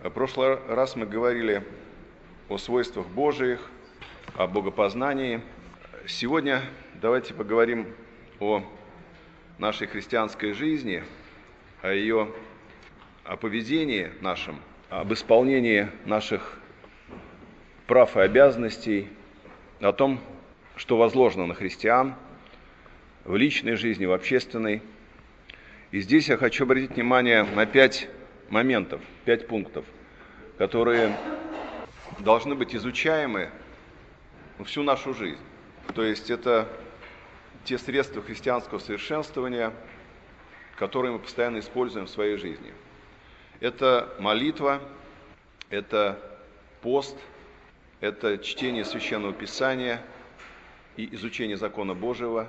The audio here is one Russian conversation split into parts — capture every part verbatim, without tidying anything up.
В прошлый раз мы говорили о свойствах Божиих, о богопознании. Сегодня давайте поговорим о нашей христианской жизни, о ее о поведении нашем, об исполнении наших прав и обязанностей, о том, что возложено на христиан в личной жизни, в общественной. И здесь я хочу обратить внимание на пять моментов, пять пунктов, которые должны быть изучаемы всю нашу жизнь. То есть это те средства христианского совершенствования, которые мы постоянно используем в своей жизни. Это молитва, это пост, это чтение Священного Писания и изучение закона Божьего,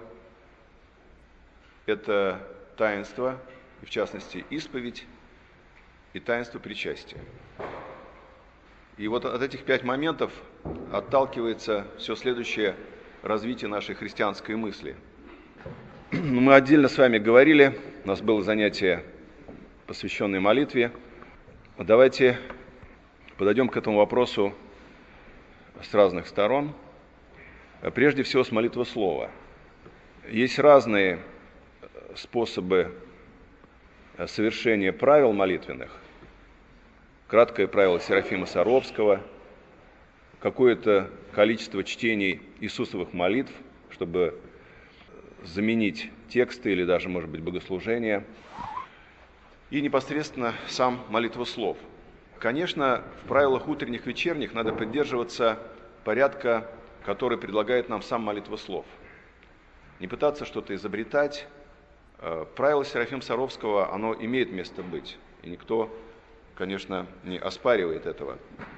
это таинство, и в частности исповедь, и таинство причастия. И вот от этих пять моментов отталкивается все следующее развитие нашей христианской мысли. Мы отдельно с вами говорили, у нас было занятие, посвященное молитве. Давайте подойдем к этому вопросу с разных сторон. Прежде всего, с молитвослова. Есть разные способы совершения правил молитвенных. Краткое правило Серафима Саровского, какое-то количество чтений Иисусовых молитв, чтобы заменить тексты или даже, может быть, богослужения, и непосредственно сам молитвослов. Конечно, в правилах утренних, вечерних надо придерживаться порядка, который предлагает нам сам молитвослов. Не пытаться что-то изобретать. Правило Серафима Саровского, оно имеет место быть, и никто, конечно, не оспаривает этого.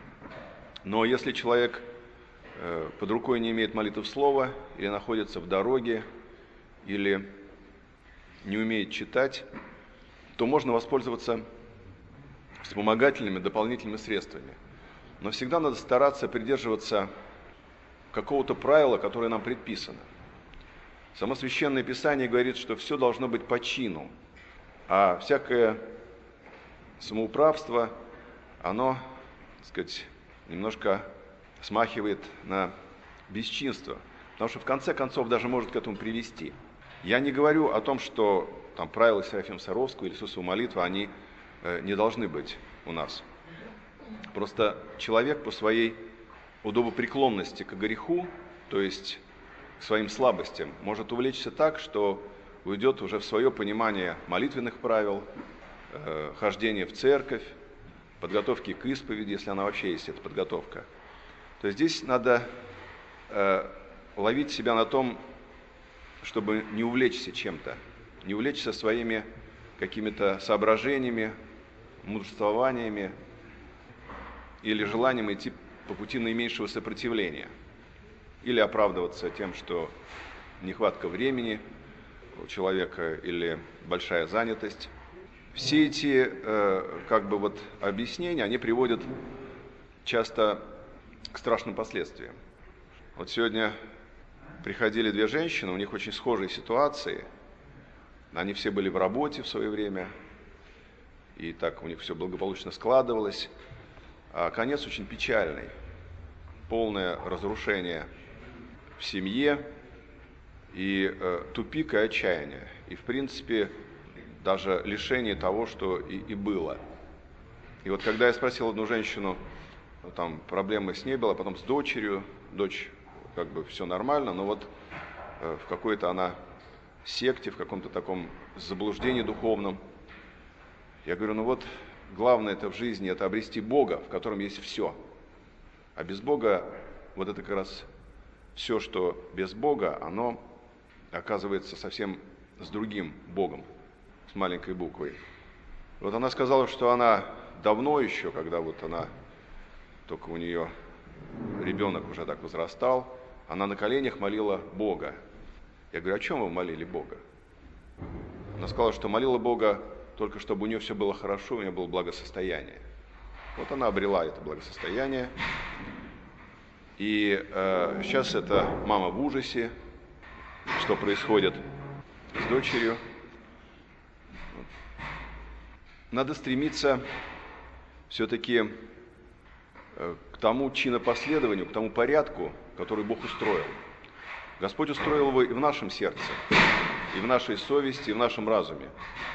Но если человек под рукой не имеет молитвослова, или находится в дороге, или не умеет читать, то можно воспользоваться вспомогательными, дополнительными средствами. Но всегда надо стараться придерживаться какого-то правила, которое нам предписано. Само Священное Писание говорит, что все должно быть по чину, а всякое самоуправство, оно, так сказать, немножко смахивает на бесчинство, потому что в конце концов даже может к этому привести. Я не говорю о том, что там правила Серафима Саровского или Иисусова молитвы, они э, не должны быть у нас. Просто человек по своей удобопреклонности к греху, то есть к своим слабостям, может увлечься так, что уйдет уже в свое понимание молитвенных правил, э, хождения в церковь, подготовки к исповеди, если она вообще есть, эта подготовка. То есть здесь надо э, ловить себя на том, чтобы не увлечься чем-то, не увлечься своими какими-то соображениями, мудрствованиями или желанием идти по пути наименьшего сопротивления, или оправдываться тем, что нехватка времени у человека или большая занятость. Все эти э, как бы вот объяснения, они приводят часто к страшным последствиям. Вот сегодня приходили две женщины, у них очень схожие ситуации. Они все были в работе в свое время, и так у них все благополучно складывалось. А конец очень печальный. Полное разрушение в семье и э, тупик и отчаяние. И, в принципе, даже лишение того, что и, и было. И вот когда я спросил одну женщину, там проблемы с ней была, потом с дочерью, дочь как бы все нормально, но вот э, в какой-то она секте, в каком-то таком заблуждении духовном. Я говорю, ну вот главное это в жизни, это обрести Бога, в котором есть все. А без Бога, вот это как раз все, что без Бога, оно оказывается совсем с другим Богом, с маленькой буквой. Вот она сказала, что она давно еще, когда вот она, только у нее ребенок уже так возрастал, она на коленях молила Бога. Я говорю, о чем вы молили Бога? Она сказала, что молила Бога только чтобы у нее все было хорошо, у нее было благосостояние. Вот она обрела это благосостояние. И э, сейчас эта мама в ужасе, что происходит с дочерью. Надо стремиться все-таки к тому чинопоследованию, к тому порядку, который Бог устроил. Господь устроил его и в нашем сердце, и в нашей совести, и в нашем разуме.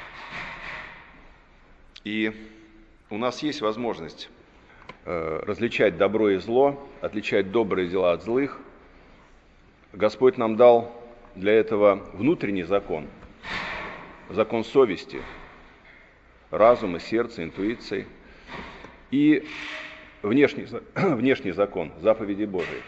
И у нас есть возможность различать добро и зло, отличать добрые дела от злых. Господь нам дал для этого внутренний закон, закон совести, разума, сердца, интуиции, и внешний, внешний закон, заповеди Божьи.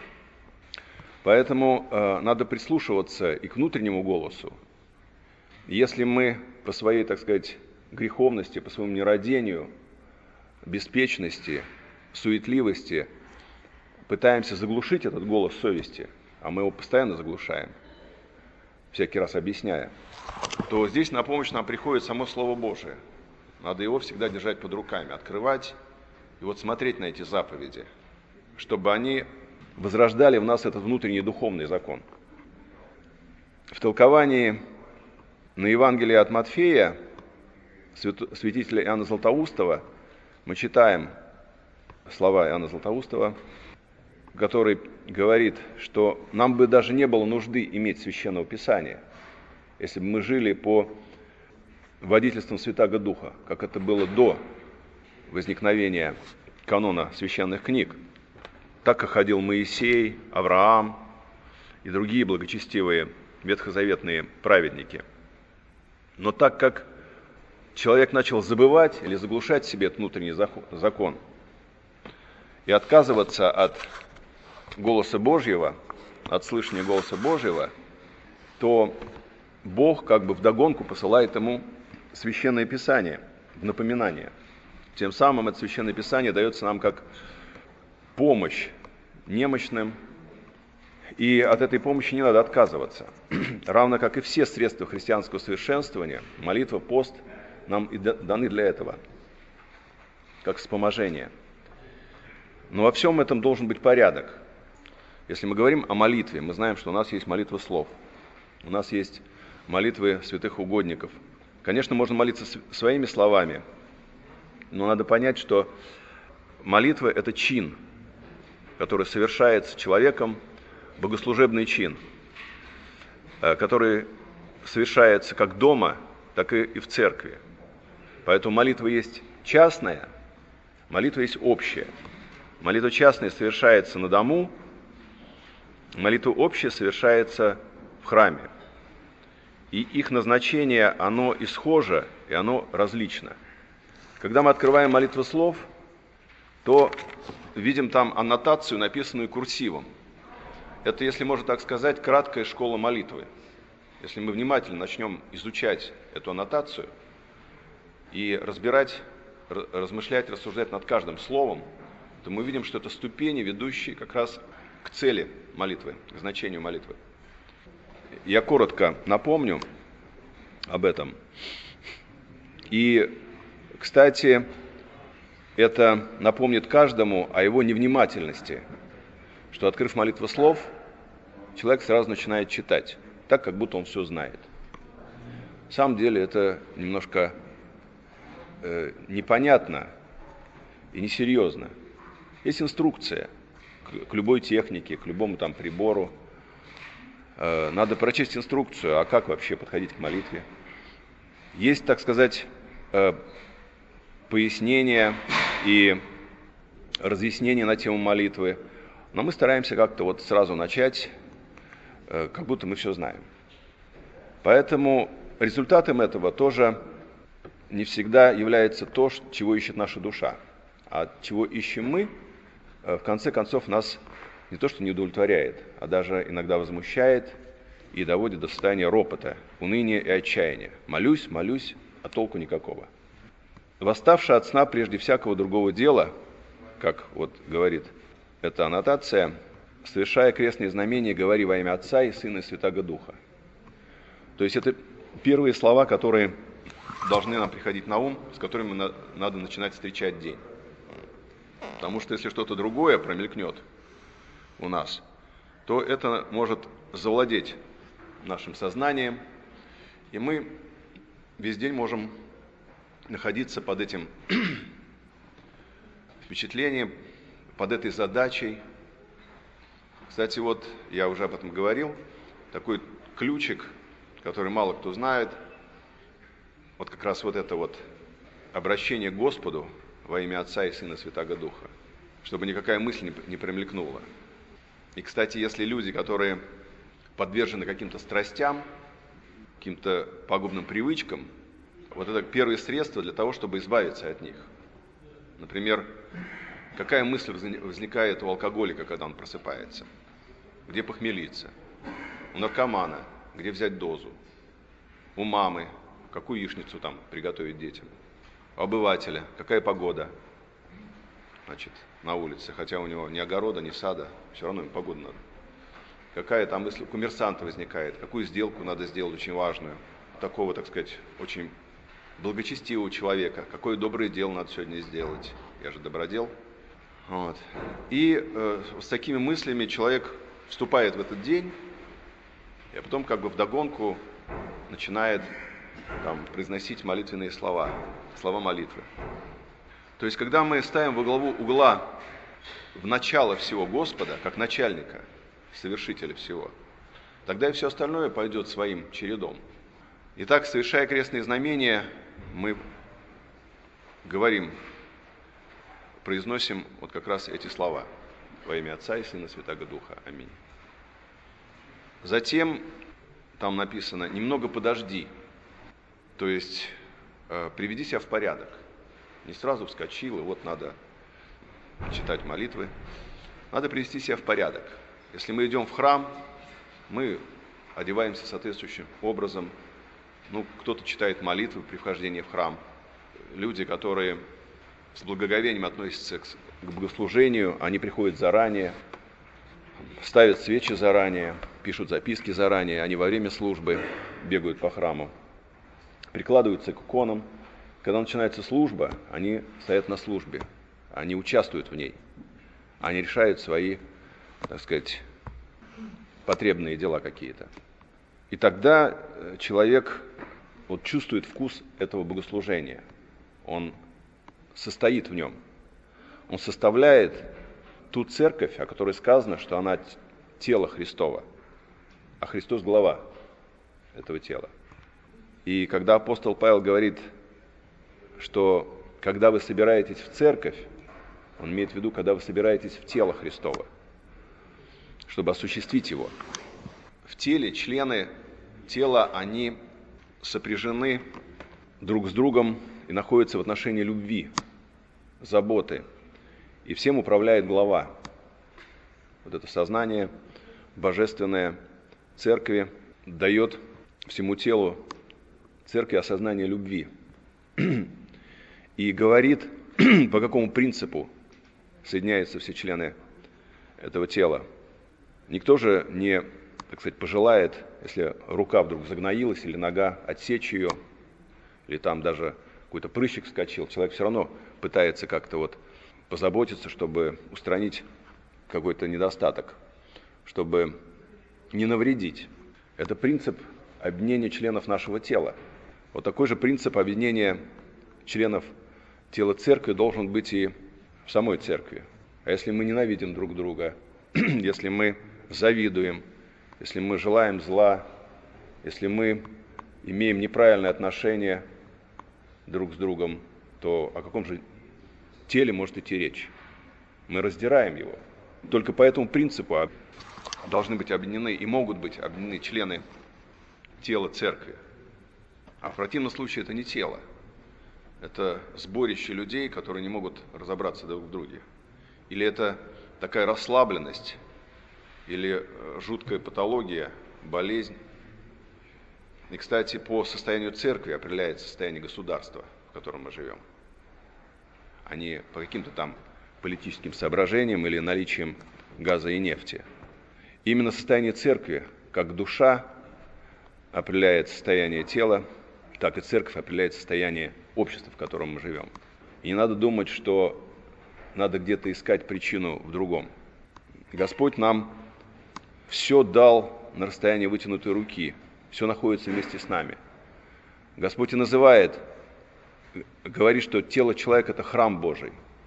Поэтому э, надо прислушиваться и к внутреннему голосу. Если мы по своей, так сказать, греховности, по своему нерадению, беспечности, суетливости пытаемся заглушить этот голос совести, а мы его постоянно заглушаем, всякий раз объясняя, то здесь на помощь нам приходит само Слово Божие. Надо его всегда держать под руками, открывать и вот смотреть на эти заповеди, чтобы они возрождали в нас этот внутренний духовный закон. В толковании на Евангелие от Матфея святителя Иоанна Златоустова мы читаем слова Иоанна Златоустова, который говорит, что нам бы даже не было нужды иметь Священного Писания, если бы мы жили по водительствам Святаго Духа, как это было до возникновения канона священных книг. Так как ходил Моисей, Авраам и другие благочестивые ветхозаветные праведники. Но так как человек начал забывать или заглушать в себе этот внутренний закон и отказываться от голоса Божьего, от слышания голоса Божьего, то Бог как бы вдогонку посылает ему Священное Писание в напоминание. Тем самым это Священное Писание дается нам как помощь немощным, и от этой помощи не надо отказываться. Равно как и все средства христианского совершенствования, молитва, пост нам и даны для этого, как вспоможение. Но во всем этом должен быть порядок. Если мы говорим о молитве, мы знаем, что у нас есть молитва слов, у нас есть молитвы святых угодников. Конечно, можно молиться своими словами, но надо понять, что молитва – это чин, который совершается человеком, богослужебный чин, который совершается как дома, так и в церкви. Поэтому молитва есть частная, молитва есть общая. Молитва частная совершается на дому, молитва общая совершается в храме. И их назначение, оно и схоже, и оно различно. Когда мы открываем молитву слов, то видим там аннотацию, написанную курсивом. Это, если можно так сказать, краткая школа молитвы. Если мы внимательно начнем изучать эту аннотацию и разбирать, размышлять, рассуждать над каждым словом, то мы видим, что это ступени, ведущие как раз к цели молитвы, к значению молитвы. Я коротко напомню об этом. И, кстати, это напомнит каждому о его невнимательности, что, открыв молитву слов, человек сразу начинает читать, так, как будто он все знает. На самом деле это немножко э, непонятно и несерьезно. Есть инструкция к, к любой технике, к любому там прибору. Э, надо прочесть инструкцию, а как вообще подходить к молитве. Есть, так сказать, э, пояснения и разъяснения на тему молитвы, но мы стараемся как-то вот сразу начать, э, как будто мы все знаем. Поэтому результатом этого тоже не всегда является то, чего ищет наша душа, а чего ищем мы, в конце концов нас не то что не удовлетворяет, а даже иногда возмущает и доводит до состояния ропота, уныния и отчаяния. Молюсь, молюсь, а толку никакого. Восставший от сна прежде всякого другого дела, как вот говорит эта аннотация, совершая крестные знамения, говори во имя Отца и Сына и Святаго Духа. То есть это первые слова, которые должны нам приходить на ум, с которыми на, надо начинать встречать день. Потому что если что-то другое промелькнет у нас, то это может завладеть нашим сознанием, и мы весь день можем находиться под этим впечатление под этой задачей. Кстати, вот я уже об этом говорил, такой ключик, который мало кто знает, вот как раз вот это вот обращение к Господу во имя Отца и Сына и Святаго Духа, чтобы никакая мысль не промелькнула. И, кстати, если люди, которые подвержены каким-то страстям, каким-то пагубным привычкам, вот это первое средство для того, чтобы избавиться от них. Например, какая мысль возникает у алкоголика, когда он просыпается? Где похмелиться? У наркомана, где взять дозу? У мамы, какую яичницу там приготовить детям? У обывателя, какая погода? Значит, на улице, хотя у него ни огорода, ни сада, все равно им погода надо. Какая там мысль у коммерсанта возникает, какую сделку надо сделать очень важную, такого, так сказать, очень благочестивого человека, какое доброе дело надо сегодня сделать, я же добродел. Вот. И э, с такими мыслями человек вступает в этот день, и потом как бы вдогонку начинает там произносить молитвенные слова, слова молитвы. То есть, когда мы ставим во главу угла в начало всего Господа, как начальника, совершителя всего, тогда и все остальное пойдет своим чередом. Итак, совершая крестные знамения, мы говорим, произносим вот как раз эти слова во имя Отца и Сына и Святаго Духа. Аминь. Затем там написано «немного подожди», то есть э, приведи себя в порядок. Не сразу вскочил, и вот надо читать молитвы. Надо привести себя в порядок. Если мы идем в храм, мы одеваемся соответствующим образом. Ну, кто-то читает молитвы при вхождении в храм. Люди, которые с благоговением относятся к богослужению, они приходят заранее, ставят свечи заранее, пишут записки заранее, они во время службы бегают по храму, прикладываются к иконам. Когда начинается служба, они стоят на службе, они участвуют в ней, они решают свои, так сказать, потребные дела какие-то. И тогда человек вот чувствует вкус этого богослужения, он состоит в нем, он составляет ту церковь, о которой сказано, что она тело Христово, а Христос глава этого тела. И когда апостол Павел говорит, что когда вы собираетесь в церковь, он имеет в виду, когда вы собираетесь в тело Христово, чтобы осуществить его. В теле члены тела, они сопряжены друг с другом и находятся в отношении любви, заботы. И всем управляет глава. Вот это сознание божественное церкви дает всему телу церкви осознание любви. И говорит, по какому принципу соединяются все члены этого тела. Никто же не, так сказать, пожелает, если рука вдруг загноилась или нога, отсечь ее, или там даже какой-то прыщик вскочил, человек все равно пытается как-то вот позаботиться, чтобы устранить какой-то недостаток, чтобы не навредить. Это принцип объединения членов нашего тела. Вот такой же принцип объединения членов тела церкви должен быть и в самой церкви. А если мы ненавидим друг друга, если мы завидуем, если мы желаем зла, если мы имеем неправильное отношение друг с другом, то о каком же теле может идти речь? Мы раздираем его. Только по этому принципу должны быть объединены и могут быть объединены члены тела церкви. А в противном случае это не тело. Это сборище людей, которые не могут разобраться друг в друге. Или это такая расслабленность, или жуткая патология, болезнь. И, кстати, по состоянию церкви определяется состояние государства, в котором мы живем, а не по каким-то там политическим соображениям или наличием газа и нефти. Именно состояние церкви, как душа, определяет состояние тела, так и церковь определяет состояние общества, в котором мы живем. И не надо думать, что надо где-то искать причину в другом. Господь нам все дал на расстоянии вытянутой руки, все находится вместе с нами. Господь и называет, говорит, что тело человека – это храм Божий.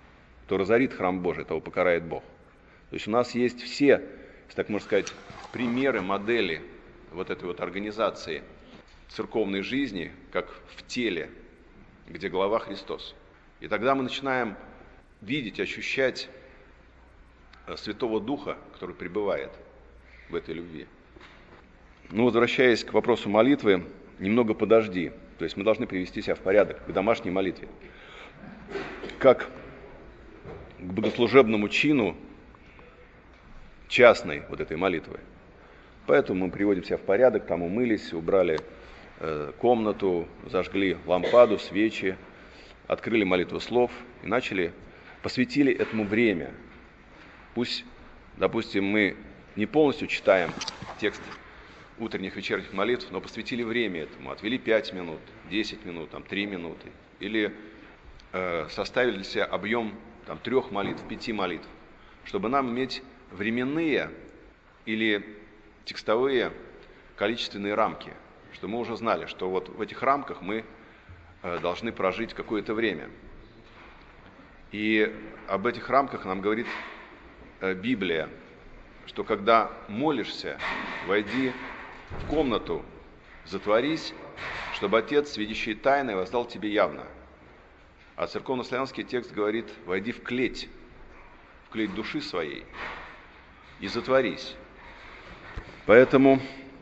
Кто разорит храм Божий, того покарает Бог. То есть у нас есть все, если так можно сказать, примеры, модели вот этой вот организации церковной жизни, как в теле, где глава Христос. И тогда мы начинаем видеть, ощущать Святого Духа, который пребывает в этой любви. Ну, возвращаясь к вопросу молитвы, немного подожди. То есть мы должны привести себя в порядок к домашней молитве. Как к богослужебному чину частной вот этой молитвы. Поэтому мы приводим себя в порядок, там умылись, убрали э, комнату, зажгли лампаду, свечи, открыли молитву слов и начали, посвятили этому время. Пусть, допустим, мы не полностью читаем текст утренних, вечерних молитв, но посвятили время этому, отвели пять минут, десять минут, там, три минуты, или э, составили для себя объем там, трех молитв, пяти молитв, чтобы нам иметь временные или текстовые количественные рамки, что мы уже знали, что вот в этих рамках мы э, должны прожить какое-то время. И об этих рамках нам говорит э, Библия, что когда молишься, войди в комнату, затворись, чтобы Отец, видящий тайное, воздал тебе явно. А церковно-славянский текст говорит: войди в клеть, в клеть души своей и затворись. Поэтому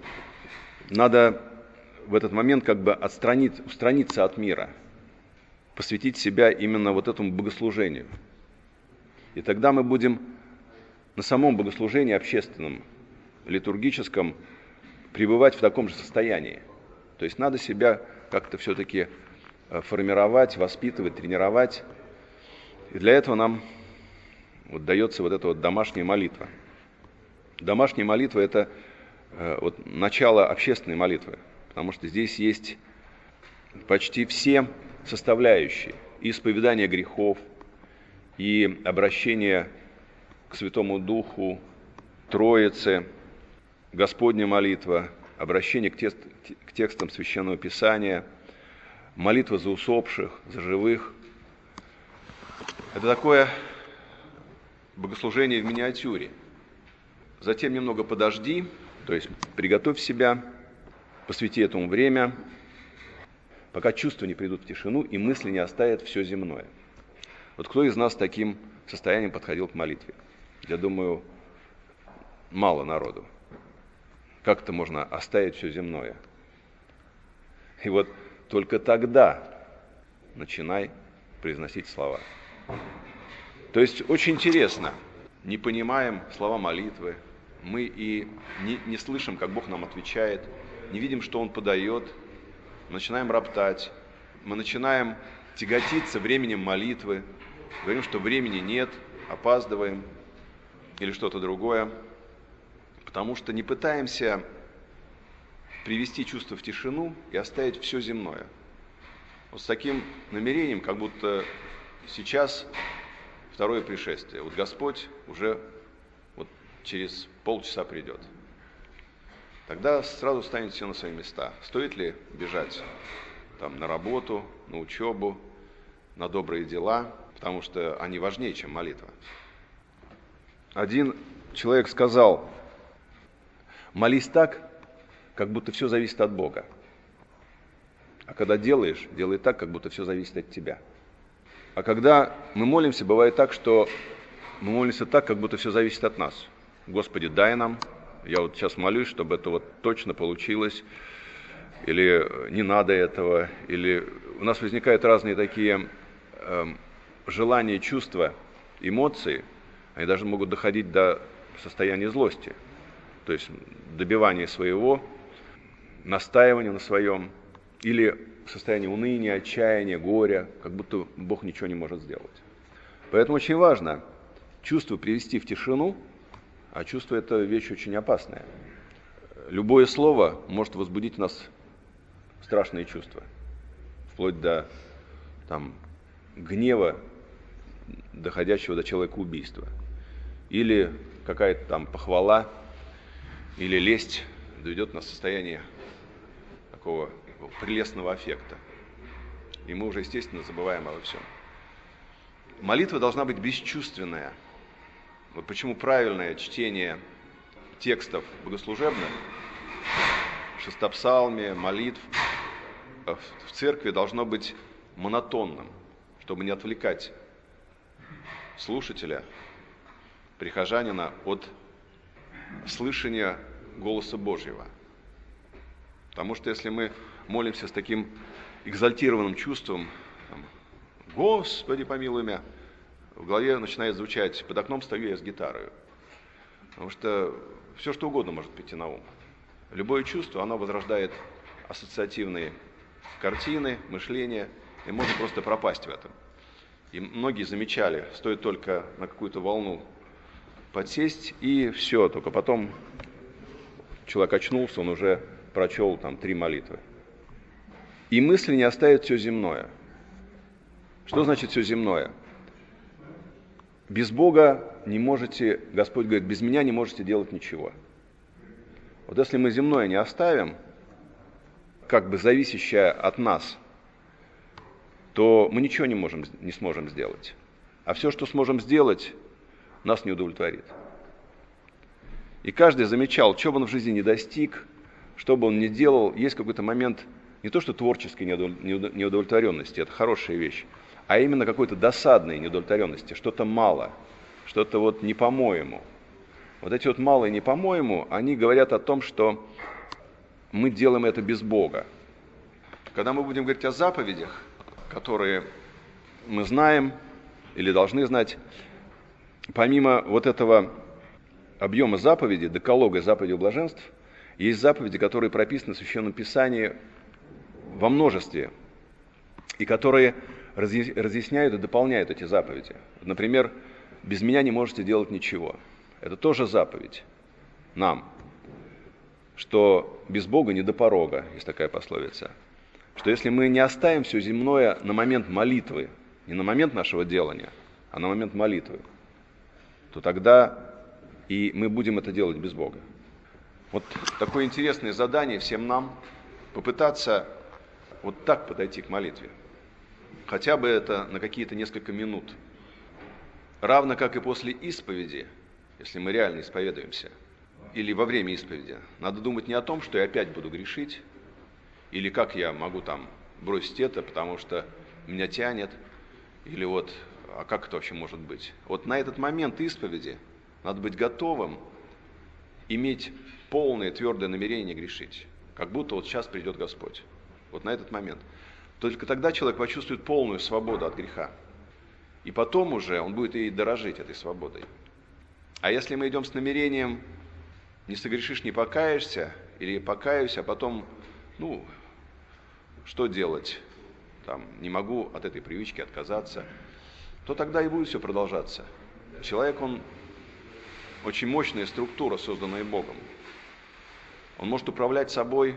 надо в этот момент как бы отстранить, устраниться от мира, посвятить себя именно вот этому богослужению. И тогда мы будем на самом богослужении общественном, литургическом, пребывать в таком же состоянии. То есть надо себя как-то все-таки формировать, воспитывать, тренировать. И для этого нам вот дается вот эта вот домашняя молитва. Домашняя молитва – это э, вот начало общественной молитвы, потому что здесь есть почти все составляющие: и исповедание грехов, и обращение к Святому Духу, Троице, Господня молитва, обращение к, тест, к текстам Священного Писания, молитва за усопших, за живых. Это такое богослужение в миниатюре. Затем немного подожди, то есть приготовь себя, посвяти этому время, пока чувства не придут в тишину и мысли не оставят все земное. Вот кто из нас с таким состоянием подходил к молитве? Я думаю, мало народу. Как это можно оставить все земное? И вот только тогда начинай произносить слова. То есть очень интересно, не понимаем слова молитвы, мы и не, не слышим, как Бог нам отвечает, не видим, что Он подает, начинаем роптать, мы начинаем тяготиться временем молитвы, говорим, что времени нет, опаздываем или что-то другое, потому что не пытаемся привести чувство в тишину и оставить все земное. Вот с таким намерением, как будто сейчас второе пришествие. Вот Господь уже вот через полчаса придет. Тогда сразу станет все на свои места. Стоит ли бежать там, на работу, на учебу, на добрые дела, потому что они важнее, чем молитва. Один человек сказал: молись так, как будто все зависит от Бога. А когда делаешь, делай так, как будто все зависит от тебя. А когда мы молимся, бывает так, что мы молимся так, как будто все зависит от нас. Господи, дай нам. Я вот сейчас молюсь, чтобы это вот точно получилось. Или не надо этого. Или у нас возникают разные такие э, желания, чувства, эмоции. Они даже могут доходить до состояния злости. То есть добивания своего, настаивания на своем. Или состояние уныния, отчаяния, горя, как будто Бог ничего не может сделать. Поэтому очень важно чувство привести в тишину, а чувство – это вещь очень опасная. Любое слово может возбудить в нас страшные чувства, вплоть до там, гнева, доходящего до человекоубийства. Или какая-то там похвала, или лесть доведет нас в состояние такого прелестного аффекта. И мы уже, естественно, забываем обо всем. молитва должна быть бесчувственная. Вот почему правильное чтение текстов богослужебных, шестопсалме, молитв в церкви должно быть монотонным, чтобы не отвлекать слушателя, прихожанина от слышания голоса Божьего. Потому что если мы молимся с таким экзальтированным чувством, там, «Господи, помилуй меня», в голове начинает звучать «под окном стою я с гитарой». Потому что все, что угодно может прийти на ум. Любое чувство, оно возрождает ассоциативные картины, мышления, и можно просто пропасть в этом. И многие замечали, стоит только на какую-то волну подсесть, и все, только потом человек очнулся, он уже прочел там три молитвы. И мысли не оставят все земное. Что значит все земное? Без Бога не можете, Господь говорит, без меня не можете делать ничего. Вот если мы земное не оставим, как бы зависящее от нас, то мы ничего не, можем, не сможем сделать. А все, что сможем сделать, нас не удовлетворит. И каждый замечал, что бы он в жизни не достиг, что бы он ни делал, есть какой-то момент не то что творческой неудовлетворенности, это хорошая вещь, а именно какой-то досадной неудовлетворенности, что-то мало, что-то вот не по-моему. Вот эти вот малые не по-моему, они говорят о том, что мы делаем это без Бога. Когда мы будем говорить о заповедях, которые мы знаем или должны знать, помимо вот этого объема заповедей, декалога заповедей блаженств, есть заповеди, которые прописаны в Священном Писании во множестве, и которые разъясняют и дополняют эти заповеди. Например, «без меня не можете делать ничего». Это тоже заповедь нам, что без Бога не до порога, есть такая пословица. Что если мы не оставим все земное на момент молитвы, не на момент нашего делания, а на момент молитвы, то тогда и мы будем это делать без Бога. Вот такое интересное задание всем нам попытаться вот так подойти к молитве. Хотя бы это на какие-то несколько минут. Равно как и после исповеди, если мы реально исповедуемся, или во время исповеди, надо думать не о том, что я опять буду грешить, или как я могу там бросить это, потому что меня тянет, или вот, а как это вообще может быть? Вот на этот момент исповеди надо быть готовым иметь полное твердое намерение грешить, как будто вот сейчас придет Господь. Вот на этот момент. Только тогда человек почувствует полную свободу от греха. И потом уже он будет и дорожить этой свободой. А если мы идем с намерением не согрешишь, не покаешься, или покаюсь, а потом, ну, что делать? Там, не могу от этой привычки отказаться, то тогда и будет все продолжаться. Человек, он очень мощная структура, созданная Богом. Он может управлять собой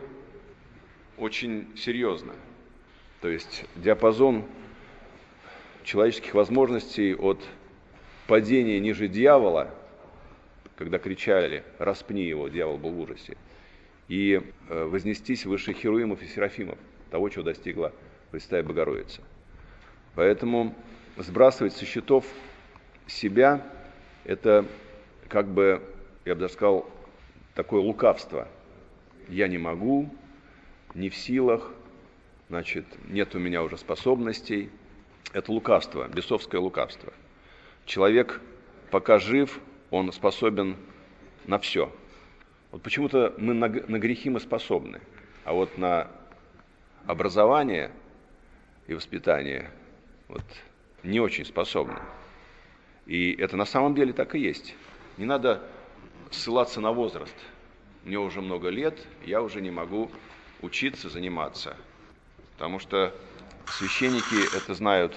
очень серьезно. То есть диапазон человеческих возможностей от падения ниже дьявола, когда кричали «распни его», дьявол был в ужасе, и вознестись выше херувимов и серафимов, того, чего достигла Пресвятая Богородица. Поэтому сбрасывать со счетов себя – это как бы, я бы даже сказал, такое лукавство. Я не могу, не в силах, значит, нет у меня уже способностей. Это лукавство, бесовское лукавство. Человек, пока жив, он способен на все. Вот почему-то мы на, на грехи мы способны, а вот на образование и воспитание вот, не очень способны. И это на самом деле так и есть. Не надо ссылаться на возраст. Мне уже много лет, я уже не могу учиться, заниматься. Потому что священники это знают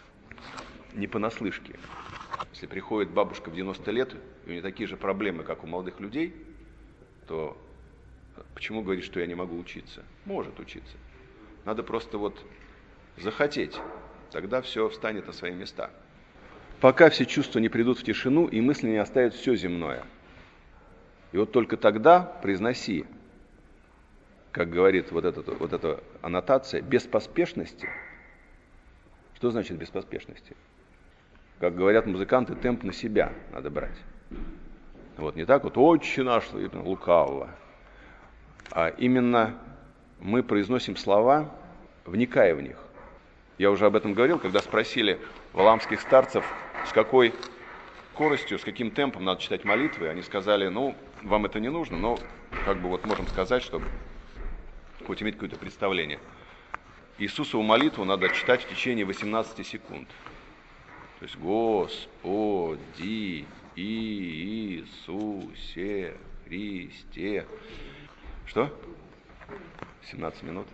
не понаслышке. Если приходит бабушка в девяносто лет, и у нее такие же проблемы, как у молодых людей, то почему говорит, что я не могу учиться? Может учиться. Надо просто вот захотеть, тогда все встанет на свои места. Пока все чувства не придут в тишину, и мысли не оставят все земное. И вот только тогда произноси, как говорит вот эта, вот эта аннотация, без поспешности. Что значит без поспешности? как говорят музыканты, темп на себя надо брать. Вот не так вот «Отче наш» лукавого, а именно мы произносим слова, вникая в них. Я уже об этом говорил, когда спросили валаамских старцев, с какой скоростью, с каким темпом надо читать молитвы. Они сказали, ну, вам это не нужно, но как бы вот можем сказать, чтобы хоть иметь какое-то представление. Иисусову молитву надо читать в течение восемнадцати секунд. То есть Господи Иисусе Христе. Что? семнадцать минут.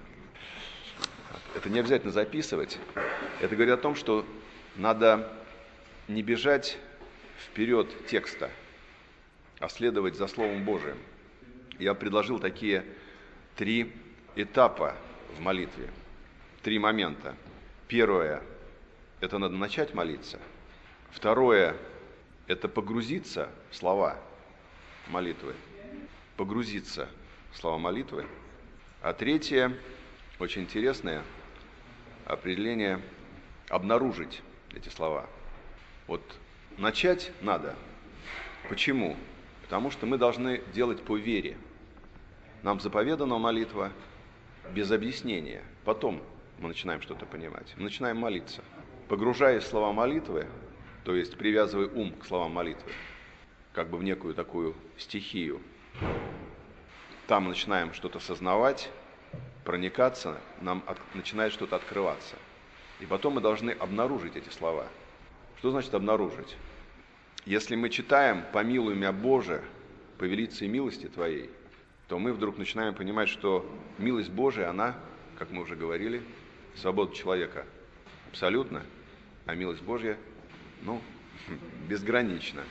Это не обязательно записывать. Это говорит о том, что надо не бежать вперед текста, а следовать за Словом Божиим. Я предложил такие три этапа в молитве, три момента. Первое – это надо начать молиться. Второе – это погрузиться в слова молитвы, погрузиться в слова молитвы. А третье, очень интересное определение – обнаружить эти слова. Вот начать надо. Почему? Потому что мы должны делать по вере. Нам заповедана молитва без объяснения. Потом мы начинаем что-то понимать. Мы начинаем молиться. Погружаясь в слова молитвы, то есть привязывая ум к словам молитвы, как бы в некую такую стихию, там мы начинаем что-то сознавать, проникаться, нам от, начинает что-то открываться. И потом мы должны обнаружить эти слова. Что значит обнаружить? Если мы читаем «Помилуй меня, Боже, по велице и милости Твоей», то мы вдруг начинаем понимать, что милость Божия, она, как мы уже говорили, свобода человека абсолютно, а милость Божья, ну, безгранична.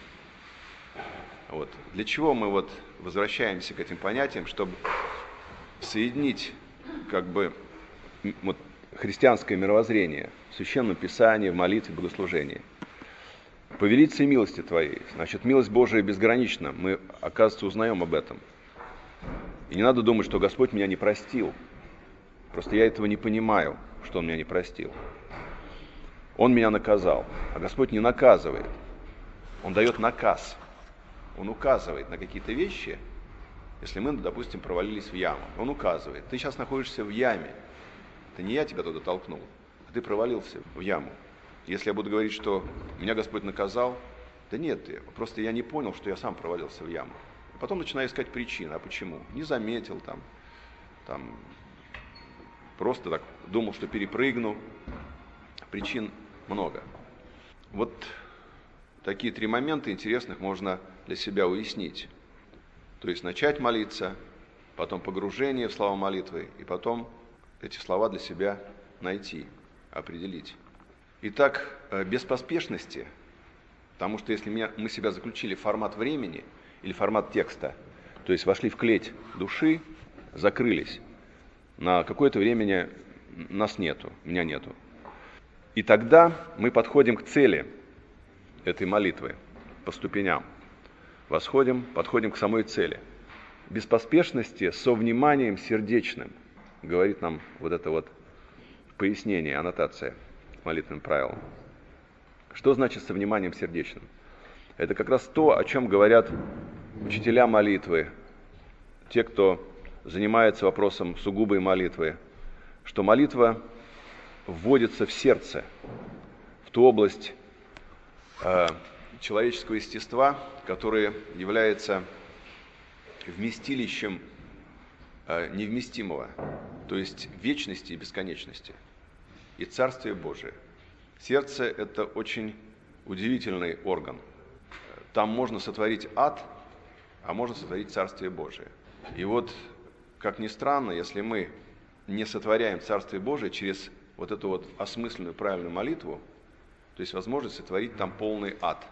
Вот. Для чего мы вот возвращаемся к этим понятиям, чтобы соединить как бы вот, христианское мировоззрение в Священном Писании, в молитве, в богослужении. По велице и милости Твоей. Значит, милость Божия безгранична. Мы, оказывается, узнаем об этом. И не надо думать, что Господь меня не простил. Просто я этого не понимаю, что Он меня не простил. Он меня наказал. А Господь не наказывает. Он дает наказ. Он указывает на какие-то вещи, если мы, допустим, провалились в яму. Он указывает. Ты сейчас находишься в яме. Это не я тебя туда толкнул, а ты провалился в яму. Если я буду говорить, что меня Господь наказал, да нет, просто я не понял, что я сам провалился в яму. Потом начинаю искать причины. А почему? Не заметил там, там просто так думал, что перепрыгну. Причин много. Вот такие три момента интересных можно для себя уяснить. То есть начать молиться, потом погружение в слова молитвы, и потом эти слова для себя найти, определить. Итак, без поспешности, потому что если мы себя заключили в формат времени или формат текста, то есть вошли в клеть души, закрылись, на какое-то время нас нету, меня нету. И тогда мы подходим к цели этой молитвы по ступеням. Восходим, подходим к самой цели. Без поспешности, со вниманием сердечным, говорит нам вот это вот пояснение, аннотация молитвенным правилам. Что значит со вниманием сердечным? Это как раз то, о чем говорят учителя молитвы, те, кто занимается вопросом сугубой молитвы, что молитва вводится в сердце, в ту область э, человеческого естества, которая является вместилищем э, невместимого, то есть вечности и бесконечности, и Царствие Божие. Сердце – это очень удивительный орган. Там можно сотворить ад, а можно сотворить Царствие Божие. И вот, как ни странно, если мы не сотворяем Царствие Божие через вот эту вот осмысленную правильную молитву, то есть возможность сотворить там полный ад.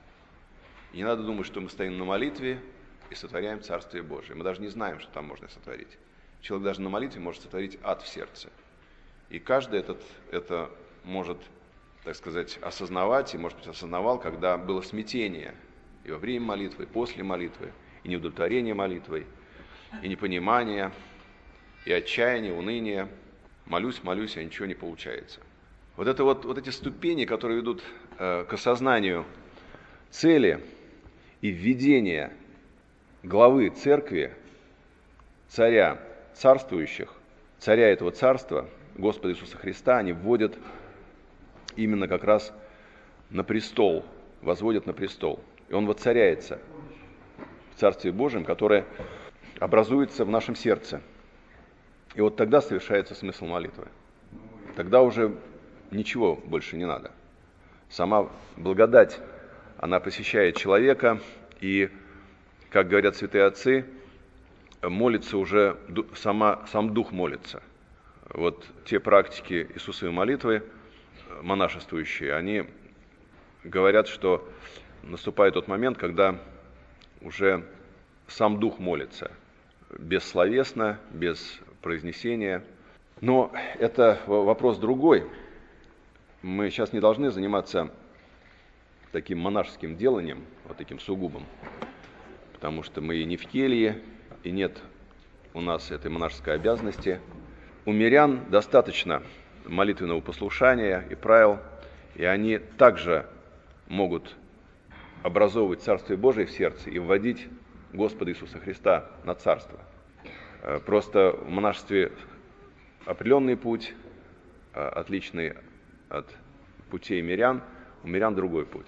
И не надо думать, что мы стоим на молитве и сотворяем Царствие Божие. Мы даже не знаем, что там можно сотворить. Человек даже на молитве может сотворить ад в сердце. И каждый этот, это может, так сказать, осознавать, и, может быть, осознавал, когда было смятение и во время молитвы, и после молитвы, и неудовлетворение молитвой, и непонимание, и отчаяние, уныние. Молюсь, молюсь, а ничего не получается. Вот, это вот, вот эти ступени, которые ведут э, к осознанию цели и введения главы церкви, царя царствующих, царя этого царства, Господа Иисуса Христа, они вводят именно как раз на престол, возводят на престол. И Он воцаряется в Царстве Божьем, которое образуется в нашем сердце. И вот тогда совершается смысл молитвы. Тогда уже ничего больше не надо. Сама благодать, она посещает человека, и, как говорят святые отцы, молится уже, сама, сам Дух молится. Вот те практики Иисусовой молитвы, монашествующие, они говорят, что наступает тот момент, когда уже сам Дух молится, бессловесно, без произнесения. Но это вопрос другой. Мы сейчас не должны заниматься таким монашеским деланием, вот таким сугубым, потому что мы и не в келье, и нет у нас этой монашеской обязанности. У мирян достаточно молитвенного послушания и правил, и они также могут образовывать Царствие Божие в сердце и вводить Господа Иисуса Христа на царство. Просто в монашестве определенный путь, отличный от путей мирян, у мирян другой путь.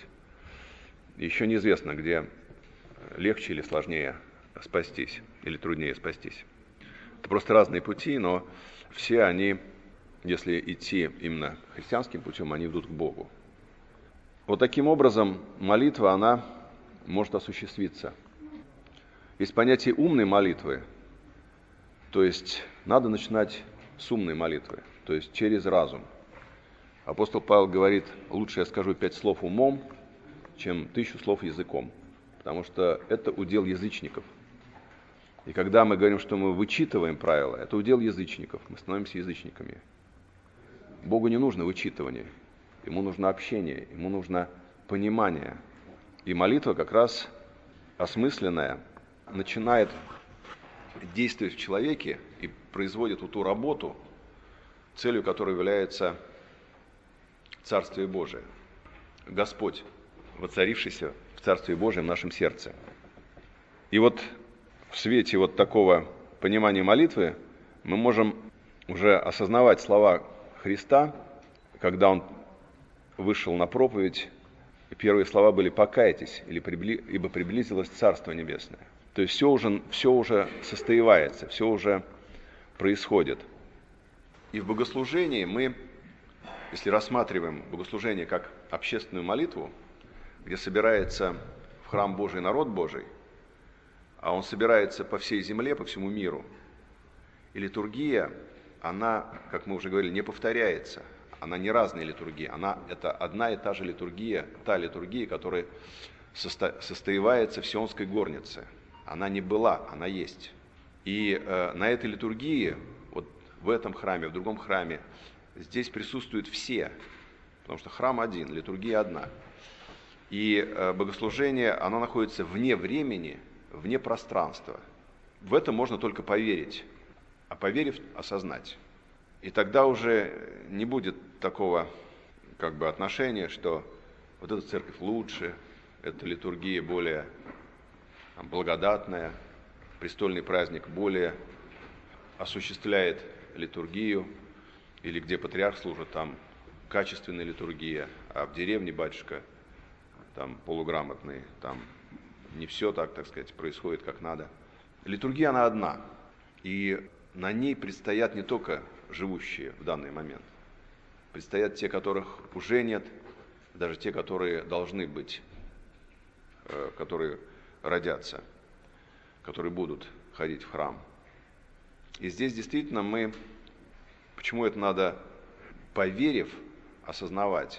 Еще неизвестно, где легче или сложнее спастись, или труднее спастись. Это просто разные пути, но все они, если идти именно христианским путем, они ведут к Богу. Вот таким образом молитва, она может осуществиться. Есть понятие умной молитвы, то есть надо начинать с умной молитвы, то есть через разум. Апостол Павел говорит, лучше я скажу пять слов умом, чем тысячу слов языком, потому что это удел язычников. И когда мы говорим, что мы вычитываем правила, это удел язычников, мы становимся язычниками. Богу не нужно вычитывание, Ему нужно общение, Ему нужно понимание. И молитва как раз осмысленная начинает действовать в человеке и производит вот ту работу, целью которой является Царствие Божие. Господь, воцарившийся в Царстве Божьем в нашем сердце. И вот в свете вот такого понимания молитвы мы можем уже осознавать слова Христа, когда Он вышел на проповедь, и первые слова были «покайтесь, ибо приблизилось Царство Небесное». То есть все уже, все уже состоевается, все уже происходит. И в богослужении мы, если рассматриваем богослужение как общественную молитву, где собирается в храм Божий народ Божий, а он собирается по всей земле, по всему миру, и литургия, она, как мы уже говорили, не повторяется, она не разная литургия, она это одна и та же литургия, та литургия, которая состо, состоевается в Сионской горнице. Она не была, она есть. И э, на этой литургии, вот в этом храме, в другом храме, здесь присутствуют все, потому что храм один, литургия одна. И э, богослужение, оно находится вне времени, вне пространства. В это можно только поверить, а поверив, осознать. И тогда уже не будет такого как бы отношения, что вот эта церковь лучше, эта литургия более там, благодатная, престольный праздник более осуществляет литургию, или где патриарх служит, там качественная литургия, а в деревне батюшка там полуграмотный, там не все так, так сказать, происходит как надо. Литургия, она одна, и на ней предстоят не только живущие в данный момент, предстоят те, которых уже нет, даже те, которые должны быть, которые родятся, которые будут ходить в храм. И здесь действительно мы, почему это надо, поверив, осознавать,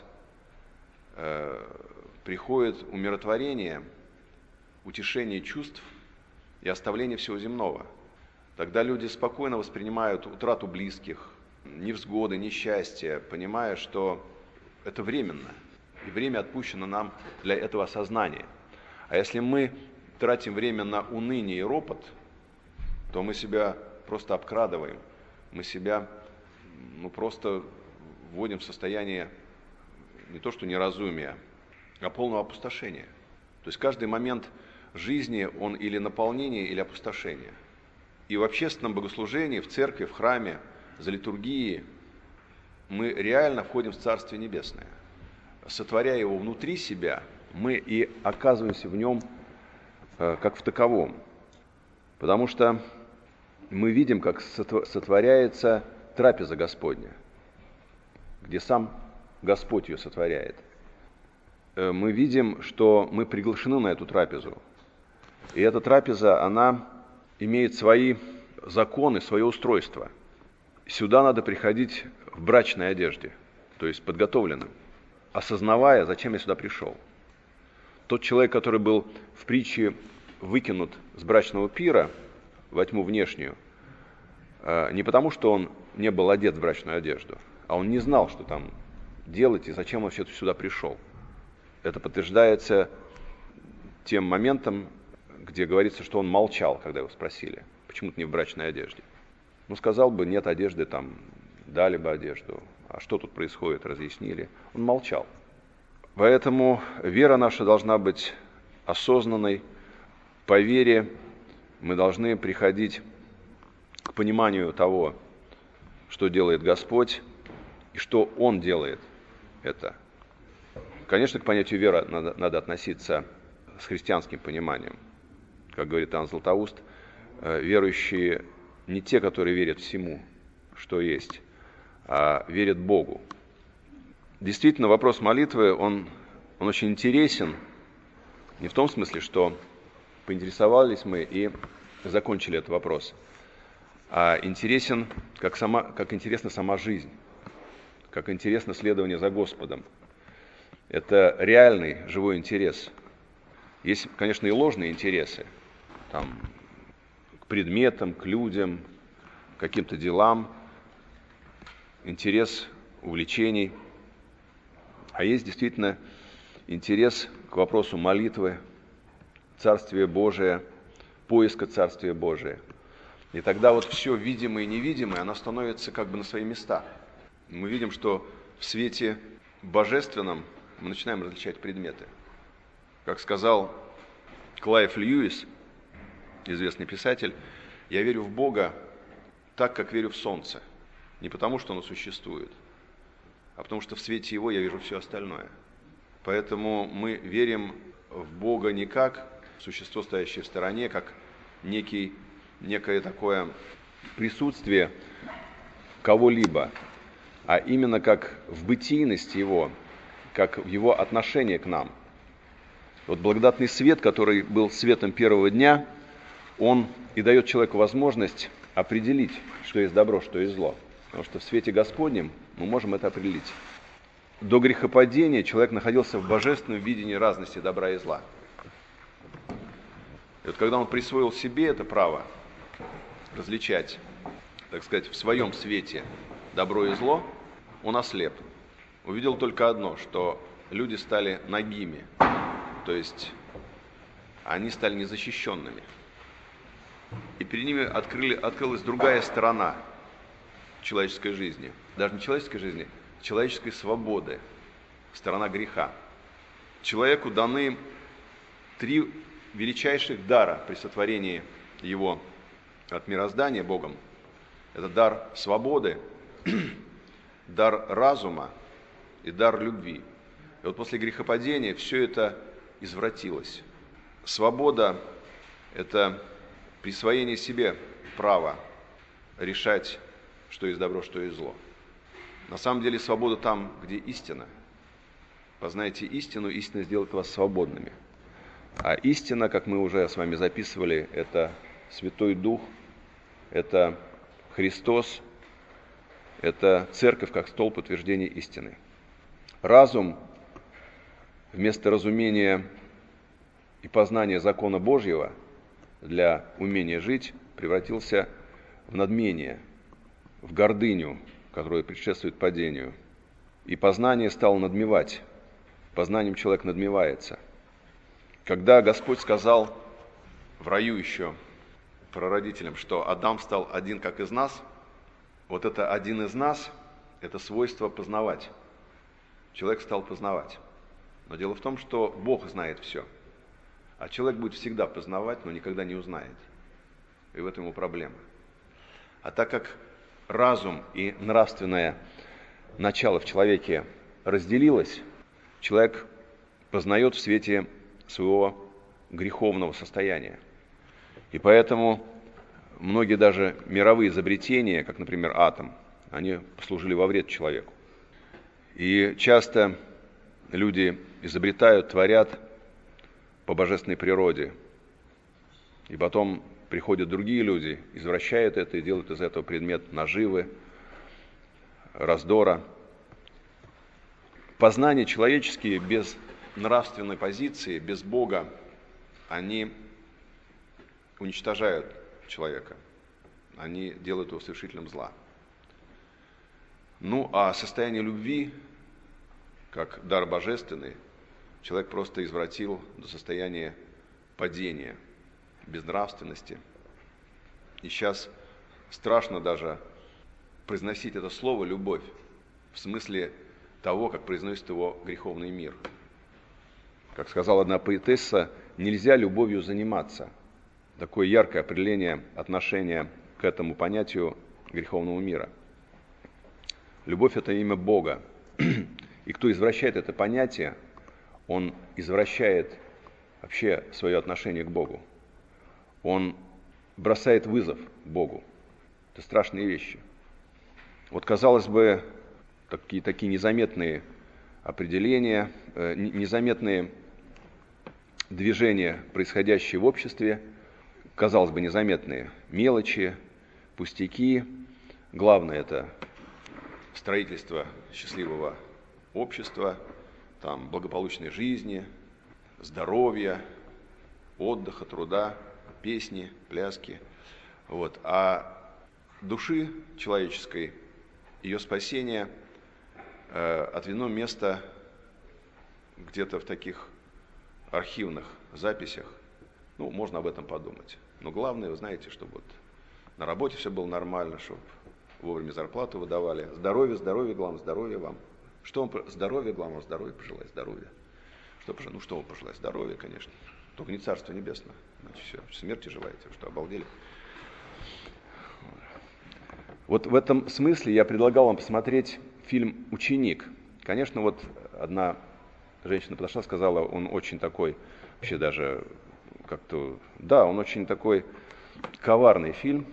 приходит умиротворение, утешение чувств и оставление всего земного. Тогда люди спокойно воспринимают утрату близких, невзгоды, несчастья, понимая, что это временно, и время отпущено нам для этого осознания. А если мы тратим время на уныние и ропот, то мы себя просто обкрадываем, мы себя ну, просто вводим в состояние не то что неразумия, а полного опустошения. То есть каждый момент жизни, он или наполнение, или опустошение. И в общественном богослужении, в церкви, в храме, за литургией мы реально входим в Царствие Небесное. Сотворяя его внутри себя, мы и оказываемся в нем э, как в таковом. Потому что мы видим, как сотворяется трапеза Господня, где сам Господь ее сотворяет. Э, мы видим, что мы приглашены на эту трапезу. И эта трапеза, она имеет свои законы, свое устройство. Сюда надо приходить в брачной одежде, то есть подготовленным, осознавая, зачем я сюда пришел. Тот человек, который был в притче выкинут с брачного пира во тьму внешнюю, не потому, что он не был одет в брачную одежду, а он не знал, что там делать и зачем он вообще сюда пришел. Это подтверждается тем моментом, где говорится, что он молчал, когда его спросили, почему ты не в брачной одежде. Ну, сказал бы, нет одежды, там, дали бы одежду. А что тут происходит, разъяснили. Он молчал. Поэтому вера наша должна быть осознанной. По вере мы должны приходить к пониманию того, что делает Господь и что Он делает это. Конечно, к понятию вера надо, надо относиться с христианским пониманием. Как говорит Иоанн Златоуст, верующие не те, которые верят всему, что есть, а верят Богу. Действительно, вопрос молитвы, он, он очень интересен, не в том смысле, что поинтересовались мы и закончили этот вопрос, а интересен, как, сама, как интересна сама жизнь, как интересно следование за Господом. Это реальный, живой интерес. Есть, конечно, и ложные интересы, там, к предметам, к людям, к каким-то делам, интерес увлечений. А есть действительно интерес к вопросу молитвы, Царствия Божия, поиска Царствия Божия. И тогда вот все видимое и невидимое, оно становится как бы на свои места. Мы видим, что в свете божественном мы начинаем различать предметы. Как сказал Клайв Льюис, известный писатель, я верю в Бога так, как верю в солнце. Не потому, что оно существует, а потому что в свете его я вижу все остальное. Поэтому мы верим в Бога не как существо, стоящее в стороне, как некий, некое такое присутствие кого-либо, а именно как в бытийность его, как в его отношение к нам. Вот благодатный свет, который был светом первого дня, он и дает человеку возможность определить, что есть добро, что есть зло. Потому что в свете Господнем мы можем это определить. До грехопадения человек находился в божественном видении разности добра и зла. И вот когда он присвоил себе это право различать, так сказать, в своем свете добро и зло, он ослеп. Увидел только одно, что люди стали нагими, то есть они стали незащищенными. И перед ними открыли, открылась другая сторона человеческой жизни. Даже не человеческой жизни, человеческой свободы, сторона греха. Человеку даны три величайших дара при сотворении его от мироздания Богом. Это дар свободы, дар разума и дар любви. И вот после грехопадения все это извратилось. Свобода – это присвоение себе права решать, что есть добро, что есть зло. На самом деле свобода там, где истина. Познайте истину, истина сделает вас свободными. А истина, как мы уже с вами записывали, это Святой Дух, это Христос, это Церковь как столб утверждения истины. Разум вместо разумения и познания закона Божьего для умения жить превратился в надмение, в гордыню, которая предшествует падению. И познание стало надмевать. Познанием человек надмевается. Когда Господь сказал в раю еще прародителям, что Адам стал один, как из нас, вот это один из нас, это свойство познавать. Человек стал познавать. Но дело в том, что Бог знает все. А человек будет всегда познавать, но никогда не узнает. И в этом его проблема. А так как разум и нравственное начало в человеке разделилось, человек познает в свете своего греховного состояния. И поэтому многие даже мировые изобретения, как, например, атом, они послужили во вред человеку. И часто люди изобретают, творят по божественной природе. И потом приходят другие люди, извращают это и делают из этого предмет наживы, раздора. Познания человеческие без нравственной позиции, без Бога, они уничтожают человека. Они делают его совершителем зла. Ну, а состояние любви, как дар божественный, человек просто извратил до состояния падения, безнравственности. И сейчас страшно даже произносить это слово «любовь» в смысле того, как произносит его греховный мир. Как сказала одна поэтесса, нельзя любовью заниматься. Такое яркое определение отношения к этому понятию греховного мира. Любовь – это имя Бога. И кто извращает это понятие, он извращает вообще свое отношение к Богу. Он бросает вызов Богу. Это страшные вещи. Вот, казалось бы, такие, такие незаметные определения, э, незаметные движения, происходящие в обществе, казалось бы, незаметные мелочи, пустяки. Главное – это строительство счастливого общества, там, благополучной жизни, здоровья, отдыха, труда, песни, пляски. Вот. А души человеческой, ее спасение э, отведено место где-то в таких архивных записях. Ну, можно об этом подумать. Но главное, вы знаете, чтобы вот на работе все было нормально, чтобы вовремя зарплату выдавали. Здоровье, здоровье, главное, здоровье вам. Что вам? Здоровье, главное, здоровье, пожелать здоровья. Что пожелать? Ну, что вам пожелать? Здоровье, конечно. Только не царство небесное. Значит, все, смерти желаете. Вы что, обалдели? Вот в этом смысле я предлагал вам посмотреть фильм «Ученик». Конечно, вот одна женщина подошла, сказала, он очень такой, вообще даже как-то, да, он очень такой коварный фильм.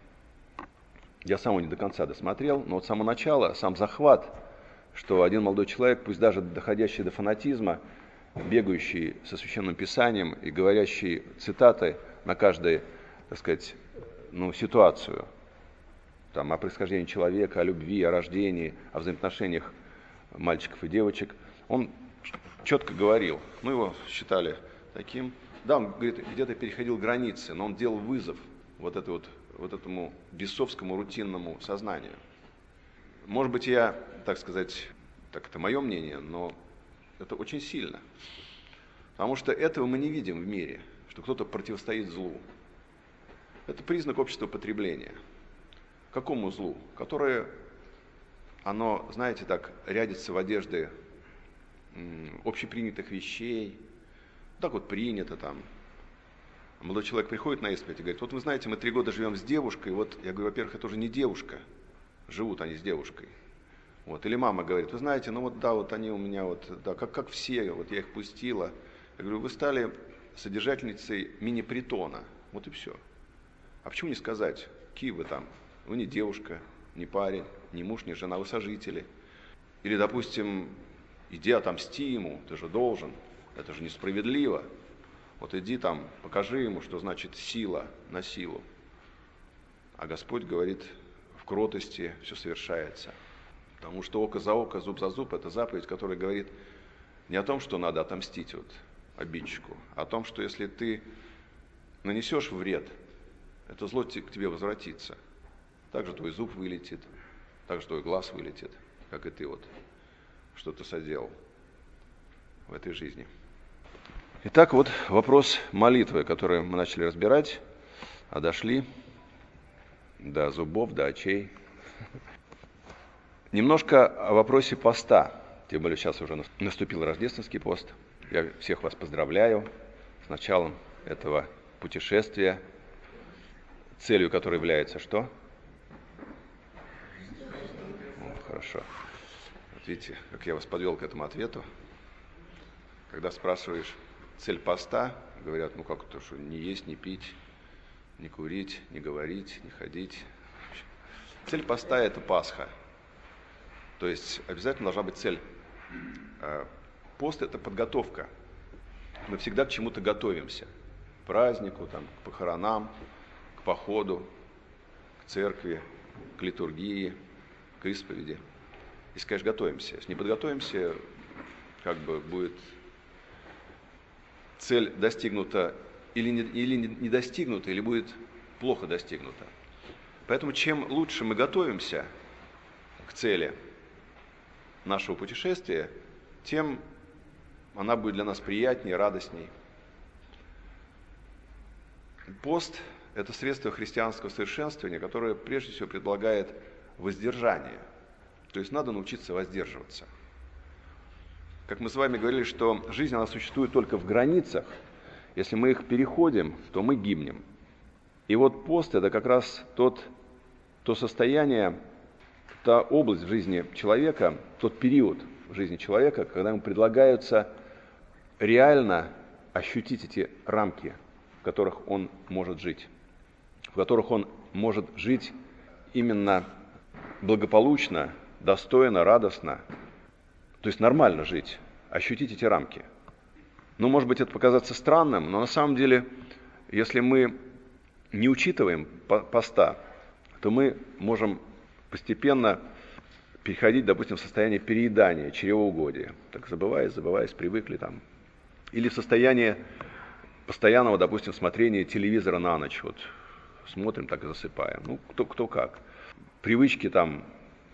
Я сам его не до конца досмотрел, но вот с самого начала, сам захват, что один молодой человек, пусть даже доходящий до фанатизма, бегающий со Священным Писанием и говорящий цитаты на каждую, так сказать, ну, ситуацию, там, о происхождении человека, о любви, о рождении, о взаимоотношениях мальчиков и девочек, он четко говорил, мы его считали таким, да, он, говорит, где-то переходил границы, но он делал вызов вот, это вот, вот этому бесовскому рутинному сознанию. Может быть, я, так сказать, так это мое мнение, но это очень сильно. Потому что этого мы не видим в мире, что кто-то противостоит злу. Это признак общества потребления. Какому злу? Которое, оно, знаете, так, рядится в одежды м, общепринятых вещей. Так вот принято там. Молодой человек приходит на исповедь и говорит, вот вы знаете, мы три года живем с девушкой, вот я говорю, во-первых, это уже не девушка, живут они с девушкой. Вот. Или мама говорит, вы знаете, ну вот да, вот они у меня вот, да, как, как все, вот я их пустила. Я говорю, вы стали содержательницей мини-притона, вот и все. А почему не сказать, какие вы там, вы не девушка, не парень, не муж, не жена, вы сожители. Или, допустим, иди отомсти ему, ты же должен, это же несправедливо. Вот иди там, покажи ему, что значит сила на силу. А Господь говорит, в кротости все совершается. Потому что око за око, зуб за зуб – это заповедь, которая говорит не о том, что надо отомстить вот обидчику, а о том, что если ты нанесешь вред, это зло к тебе возвратится. Также твой зуб вылетит, также твой глаз вылетит, как и ты вот что-то соделал в этой жизни. Итак, вот вопрос молитвы, который мы начали разбирать, а дошли до зубов, до очей. Немножко о вопросе поста. Тем более сейчас уже наступил рождественский пост. Я всех вас поздравляю с началом этого путешествия, целью которой является что? О, хорошо. Вот видите, как я вас подвел к этому ответу. Когда спрашиваешь цель поста, говорят, ну как это, что не есть, не пить, не курить, не говорить, не ходить. Цель поста – это Пасха. То есть обязательно должна быть цель. Пост – это подготовка. Мы всегда к чему-то готовимся. К празднику, там, к похоронам, к походу, к церкви, к литургии, к исповеди. Если, конечно, готовимся. Если не подготовимся, как бы будет цель достигнута или не, или не достигнута, или будет плохо достигнута. Поэтому чем лучше мы готовимся к цели нашего путешествия, тем она будет для нас приятнее, радостней. Пост – это средство христианского совершенствования, которое прежде всего предлагает воздержание. То есть надо научиться воздерживаться. Как мы с вами говорили, что жизнь, она существует только в границах. Если мы их переходим, то мы гибнем. И вот пост – это как раз тот, то состояние, та область в жизни человека, тот период в жизни человека, когда ему предлагаются реально ощутить эти рамки, в которых он может жить, в которых он может жить именно благополучно, достойно, радостно, то есть нормально жить, ощутить эти рамки. Ну, может быть, это показаться странным, но на самом деле, если мы не учитываем поста, то мы можем постепенно переходить, допустим, в состояние переедания, чревоугодия. Так забываясь, забываясь, привыкли там. Или в состояние постоянного, допустим, смотрения телевизора на ночь. Вот смотрим, так и засыпаем. Ну, кто, кто как. Привычки там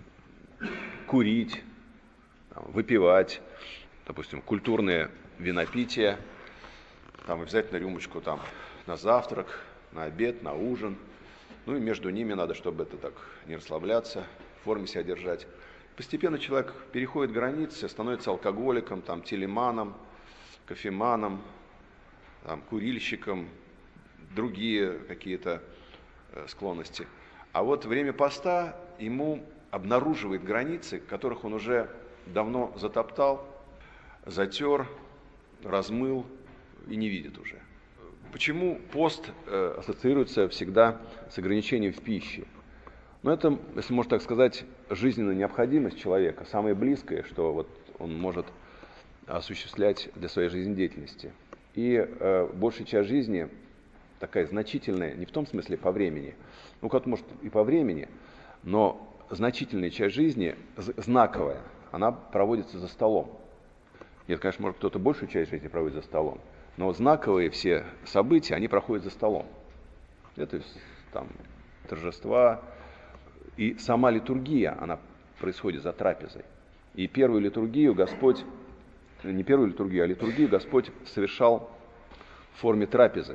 курить, там, выпивать, допустим, культурные винопития, там обязательно рюмочку там на завтрак, на обед, на ужин. Ну и между ними надо, чтобы это так не расслабляться, в форме себя держать. Постепенно человек переходит границы, становится алкоголиком, там, телеманом, кофеманом, там, курильщиком, другие какие-то э, склонности. А вот время поста ему обнаруживает границы, которых он уже давно затоптал, затер, размыл и не видит уже. Почему пост э, ассоциируется всегда с ограничением в пище? Ну, это, если можно так сказать, жизненная необходимость человека, самое близкое, что вот он может осуществлять для своей жизнедеятельности. И э, большая часть жизни такая значительная, не в том смысле по времени, ну, как-то может и по времени, но значительная часть жизни, знаковая, она проводится за столом. Нет, конечно, может, кто-то большую часть жизни проводит за столом, но знаковые все события, они проходят за столом. Это там торжества, и сама литургия, она происходит за трапезой. И первую литургию Господь, не первую литургию, а литургию Господь совершал в форме трапезы.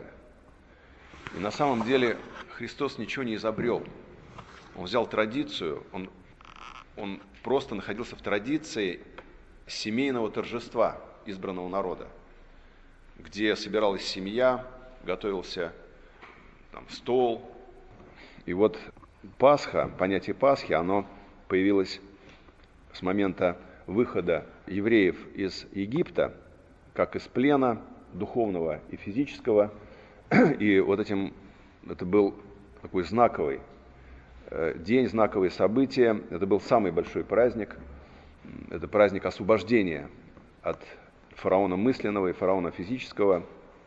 И на самом деле Христос ничего не изобрел. Он взял традицию, он, он просто находился в традиции семейного торжества избранного народа, где собиралась семья, готовился там стол. И вот Пасха, понятие Пасхи, оно появилось с момента выхода евреев из Египта, как из плена духовного и физического. И вот этим, это был такой знаковый день, знаковые события. Это был самый большой праздник. Это праздник освобождения от фараона мысленного и фараона физического.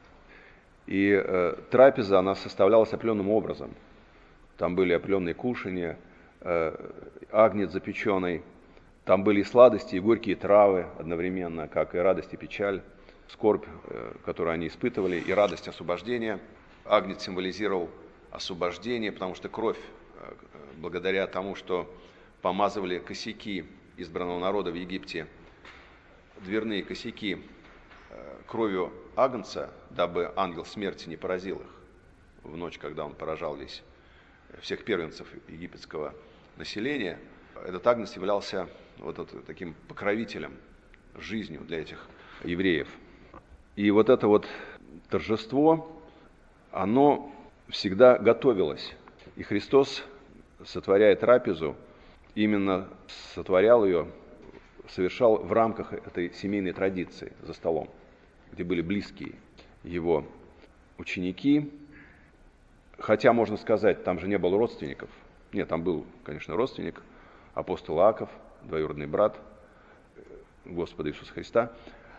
И э, трапеза, она составлялась определенным образом. Там были определенные кушания, э, агнец запеченный. Там были и сладости, и горькие травы одновременно, как и радость и печаль, скорбь, э, которую они испытывали, и радость освобождения. Агнец символизировал освобождение, потому что кровь, э, благодаря тому, что помазывали косяки избранного народа в Египте, дверные косяки э, кровью агнца, дабы ангел смерти не поразил их в ночь, когда он поражал весь, всех первенцев египетского населения. этот Агнец являлся вот это, таким покровителем, жизнью для этих евреев. И вот это вот торжество, оно всегда готовилось. И Христос, сотворяя трапезу, именно сотворял ее, совершал в рамках этой семейной традиции за столом, где были близкие его ученики. Хотя, можно сказать, там же не было родственников. Нет, там был, конечно, родственник, апостол Иаков, двоюродный брат Господа Иисуса Христа.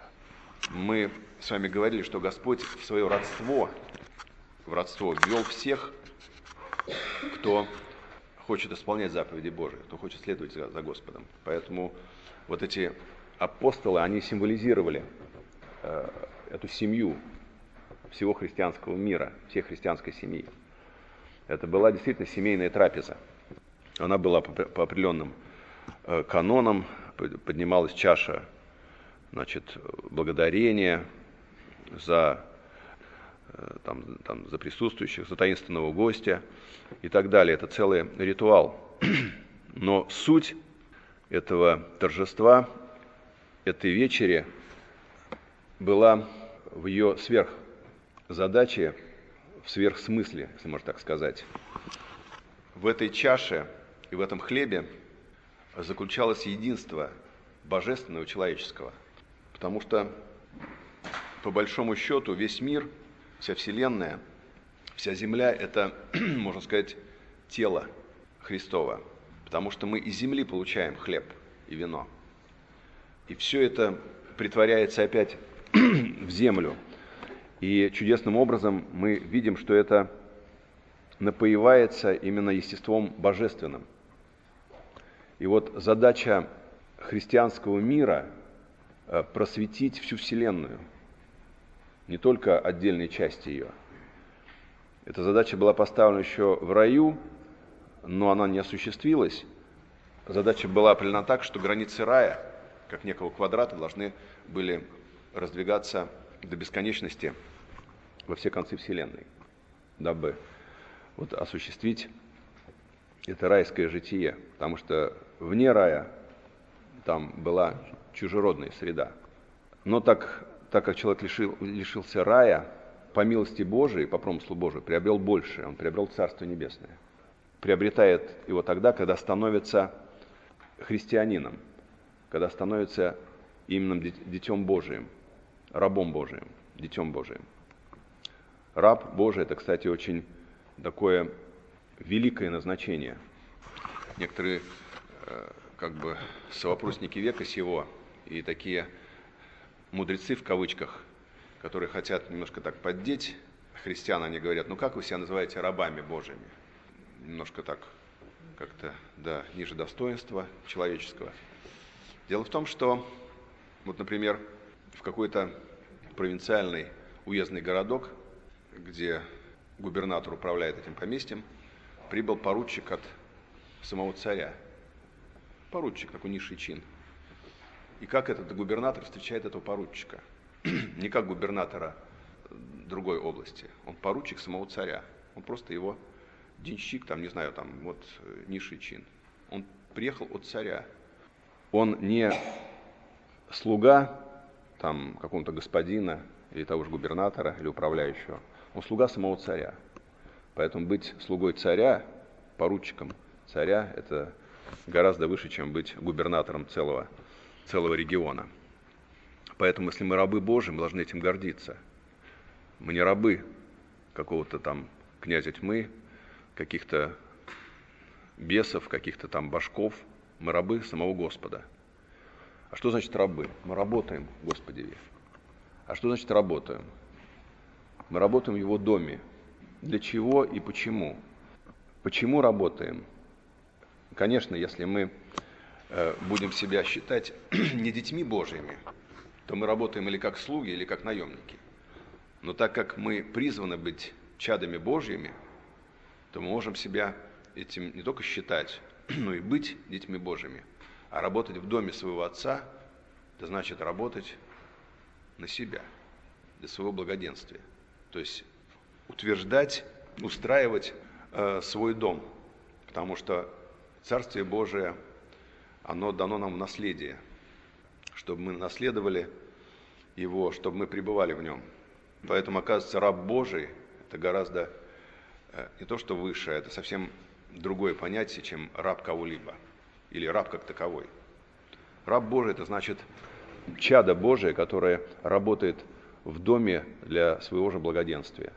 Мы с вами говорили, что Господь в свое родство, в родство ввел всех, кто хочет исполнять заповеди Божии, кто хочет следовать за, за Господом. Поэтому вот эти апостолы, они символизировали э, эту семью всего христианского мира, всей христианской семьи. Это была действительно семейная трапеза. Она была по, по определенным э, канонам, поднималась чаша, значит, благодарения за, э, там, там, за присутствующих, за таинственного гостя и так далее. Это целый ритуал. Но суть этого торжества, этой вечери была в ее сверхзадаче, в сверхсмысле, если можно так сказать. В этой чаше и в этом хлебе заключалось единство божественного и человеческого. Потому что, по большому счету, весь мир, вся Вселенная, вся Земля – это, можно сказать, тело Христово. Потому что мы из земли получаем хлеб и вино. И все это претворяется опять в землю. И чудесным образом мы видим, что это напоивается именно естеством божественным. И вот задача христианского мира – просветить всю Вселенную, не только отдельные части ее. Эта задача была поставлена еще в раю, но она не осуществилась. Задача была определена так, что границы рая, как некого квадрата, должны были раздвигаться до бесконечности во все концы Вселенной, дабы вот осуществить это райское житие, потому что вне рая там была чужеродная среда. Но так, так как человек лишил, лишился рая, по милости Божией, по промыслу Божию, приобрел больше, он приобрел Царство Небесное. Приобретает его тогда, когда становится христианином, когда становится именно Детем Божиим, рабом Божиим, Детем Божиим. Раб Божий – это, кстати, очень такое великое назначение. Некоторые э, как бы совопросники века сего и такие мудрецы в кавычках, которые хотят немножко так поддеть христиан, они говорят: ну как вы себя называете рабами Божьими? Немножко так как-то, да, ниже достоинства человеческого. Дело в том, что, вот, например, в какой-то провинциальный уездный городок, где губернатор управляет этим поместьем, прибыл поручик от самого царя. Поручик, такой низший чин. И как этот губернатор встречает этого поручика? Не как губернатора другой области. Он поручик самого царя. Он просто его денщик, там, не знаю, там, вот, низший чин. Он приехал от царя. Он не слуга, там, какого-то господина, или того же губернатора, или управляющего. Он слуга самого царя. Поэтому быть слугой царя, поручиком царя, это гораздо выше, чем быть губернатором целого, целого региона. Поэтому, если мы рабы Божьи, мы должны этим гордиться. Мы не рабы какого-то там князя тьмы, каких-то бесов, каких-то там башков. Мы рабы самого Господа. А что значит рабы? Мы работаем в Господе. А что значит работаем? Мы работаем в Его доме. Для чего и почему? Почему работаем? Конечно, если мы э, будем себя считать не детьми Божьими, то мы работаем или как слуги, или как наемники. Но так как мы призваны быть чадами Божьими, то мы можем себя этим не только считать, но и быть детьми Божьими. А работать в доме своего Отца, это значит работать на себя, для своего благоденствия. То есть утверждать, устраивать э, свой дом. Потому что Царствие Божие оно дано нам в наследие, чтобы мы наследовали его, чтобы мы пребывали в нем. Поэтому, оказывается, раб Божий – это гораздо не то, что выше, это совсем другое понятие, чем раб кого-либо или раб как таковой. Раб Божий – это значит чадо Божие, которое работает в доме для своего же благоденствия.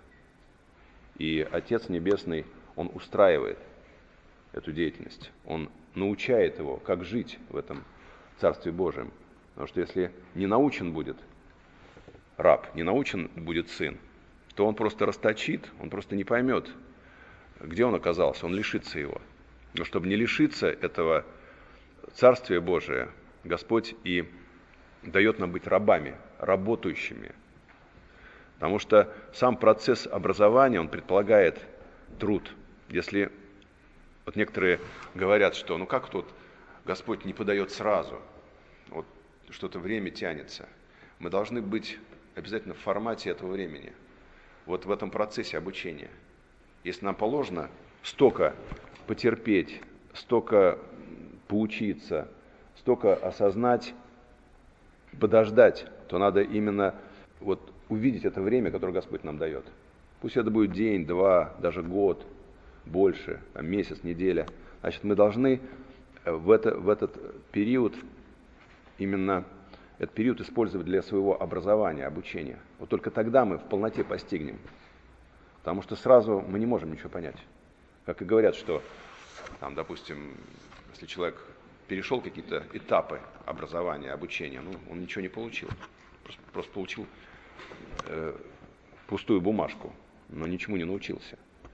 И Отец Небесный, Он устраивает эту деятельность, Он научает его, как жить в этом Царстве Божьем. Потому что если не научен будет раб, не научен будет сын, то он просто расточит, он просто не поймет, где он оказался, он лишится его. Но чтобы не лишиться этого Царствия Божия, Господь и дает нам быть рабами, работающими. Потому что сам процесс образования, он предполагает труд. Если вот некоторые говорят, что ну как тут Господь не подает сразу, вот что-то время тянется. Мы должны быть обязательно в формате этого времени, вот в этом процессе обучения. Если нам положено столько потерпеть, столько поучиться, столько осознать, подождать, то надо именно вот увидеть это время, которое Господь нам дает. Пусть это будет день, два, даже год, больше, там, месяц, неделя. Значит, мы должны в, это, в этот период, именно этот период использовать для своего образования, обучения. Вот только тогда мы в полноте постигнем. Потому что сразу мы не можем ничего понять. Как и говорят, что, там, допустим, если человек перешел какие-то этапы образования, обучения, ну, он ничего не получил. Просто, просто получил э, пустую бумажку, но ничему не научился.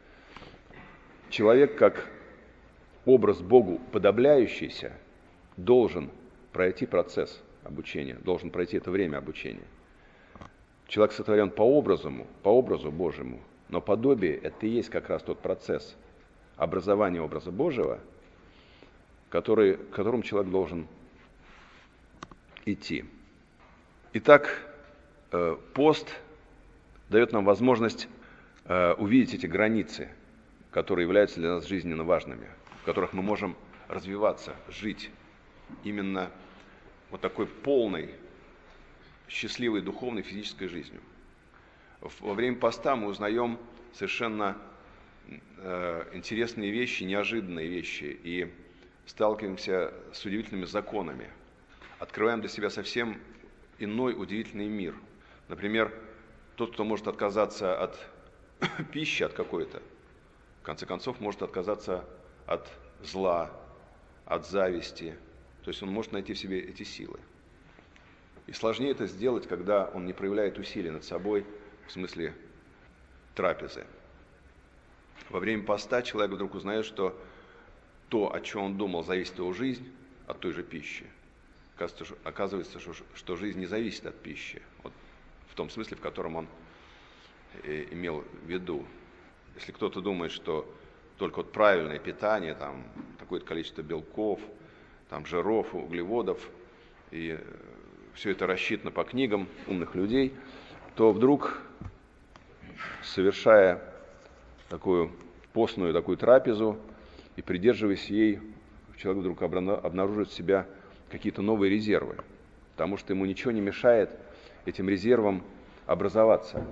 Человек, как образ Богу подобляющийся, должен пройти процесс обучения, должен пройти это время обучения. Человек сотворен по образу, по образу Божьему, но подобие – это и есть как раз тот процесс образования образа Божьего, который, к которому человек должен идти. Итак, пост дает нам возможность увидеть эти границы, которые являются для нас жизненно важными, в которых мы можем развиваться, жить именно вот такой полной, счастливой духовной, физической жизнью. Во время поста мы узнаем совершенно э, интересные вещи, неожиданные вещи, и сталкиваемся с удивительными законами. Открываем для себя совсем иной удивительный мир. Например, тот, кто может отказаться от пищи, от какой-то, в конце концов, может отказаться от зла, от зависти. То есть он может найти в себе эти силы. И сложнее это сделать, когда он не проявляет усилий над собой, в смысле трапезы. Во время поста человек вдруг узнает, что то, о чем он думал, зависит его жизнь от той же пищи. Оказывается, что жизнь не зависит от пищи, вот в том смысле, в котором он имел в виду. Если кто-то думает, что только вот правильное питание, там такое-то количество белков, там жиров, углеводов, и все это рассчитано по книгам умных людей, то вдруг, совершая такую постную такую трапезу и придерживаясь ей, человек вдруг обнаружит в себя какие-то новые резервы, потому что ему ничего не мешает этим резервам образоваться,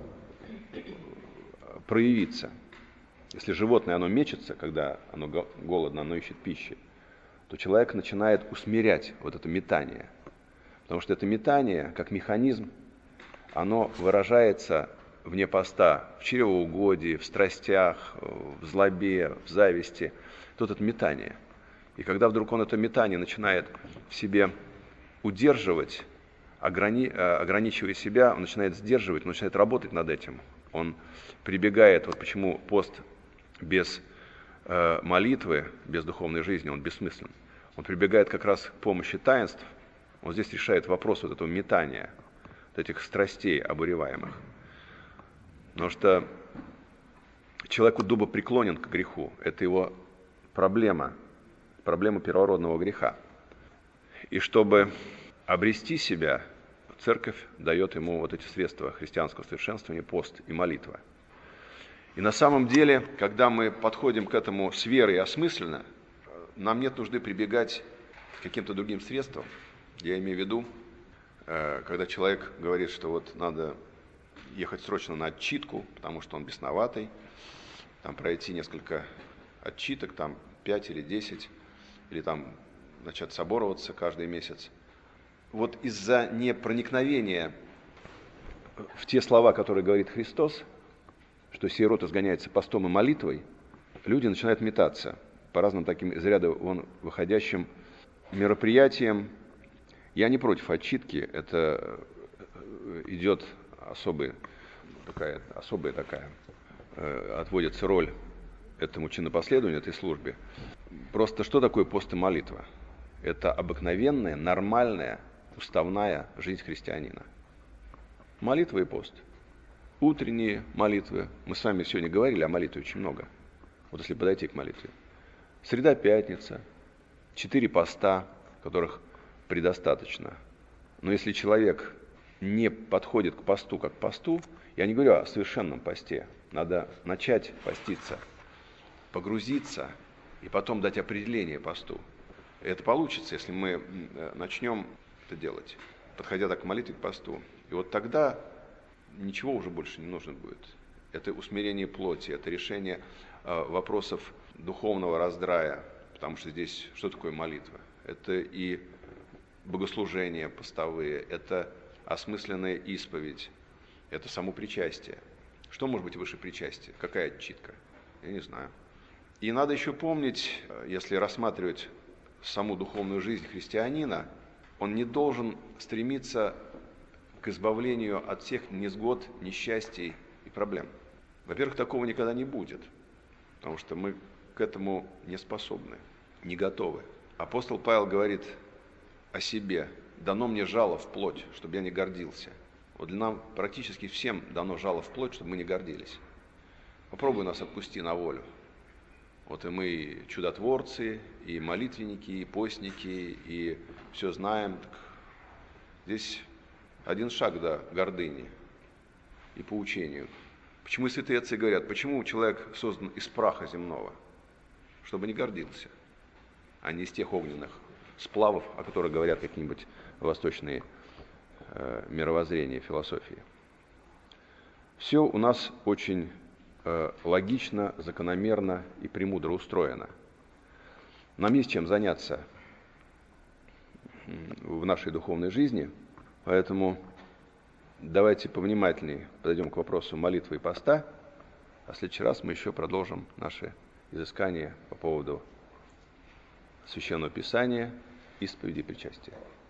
проявиться. Если животное, оно мечется, когда оно голодно, оно ищет пищи, то человек начинает усмирять вот это метание. Потому что это метание, как механизм, оно выражается вне поста в чревоугодии, в страстях, в злобе, в зависти. Тут это метание. И когда вдруг он это метание начинает в себе удерживать, ограни... ограничивая себя, он начинает сдерживать, он начинает работать над этим. Он прибегает, вот почему пост без э, молитвы, без духовной жизни, он бессмыслен. Он прибегает как раз к помощи таинств, он здесь решает вопрос вот этого метания, вот этих страстей обуреваемых. Потому что человеку дубо преклонен к греху, это его проблема, проблема первородного греха. И чтобы обрести себя, церковь дает ему вот эти средства христианского совершенствования, пост и молитва. И на самом деле, когда мы подходим к этому с верой и осмысленно, нам нет нужды прибегать каким-то другим средством. Я имею в виду, когда человек говорит, что вот надо ехать срочно на отчитку, потому что он бесноватый, там пройти несколько отчиток, там пять или десять, или там начать собороваться каждый месяц. Вот из-за непроникновения в те слова, которые говорит Христос, что сей род изгоняется постом и молитвой, люди начинают метаться по разным таким из ряда вон выходящим мероприятиям. Я не против отчитки, это идет особый, такая, особая такая, отводится роль этому чинопоследованию, этой службе. Просто что такое пост и молитва? Это обыкновенная, нормальная, уставная жизнь христианина. Молитва и пост. Утренние молитвы. Мы с вами сегодня говорили о молитве очень много. Вот если подойти к молитве. Среда, пятница. Четыре поста, которых предостаточно. Но если человек не подходит к посту как к посту, я не говорю о совершенном посте. Надо начать поститься, погрузиться и потом дать определение посту. Это получится, если мы начнем это делать, подходя так к молитве, к посту. И вот тогда ничего уже больше не нужно будет. Это усмирение плоти, это решение э, вопросов духовного раздрая, потому что здесь что такое молитва? Это и богослужения постовые, это осмысленная исповедь, это само причастие. Что может быть выше причастия? Какая отчитка? Я не знаю. И надо еще помнить, если рассматривать саму духовную жизнь христианина, он не должен стремиться к избавлению от всех несгод, несчастий и проблем. Во-первых, такого никогда не будет, потому что мы к этому не способны, не готовы. Апостол Павел говорит о себе: «Дано мне жало в плоть, чтобы я не гордился». Вот для нам практически всем дано жало в плоть, чтобы мы не гордились. Попробуй нас отпусти на волю. Вот и мы и чудотворцы, и молитвенники, и постники, и все знаем. Так здесь один шаг до гордыни и поучению. Почему святые отцы говорят, почему человек создан из праха земного? Чтобы не гордился, а не из тех огненных сплавов, о которых говорят какие-нибудь восточные э, мировоззрения, философии. Все у нас очень э, логично, закономерно и премудро устроено. Нам есть чем заняться в нашей духовной жизни, поэтому давайте повнимательнее подойдем к вопросу молитвы и поста, а в следующий раз мы еще продолжим наши изыскания по поводу Священного Писания, исповеди и причастия.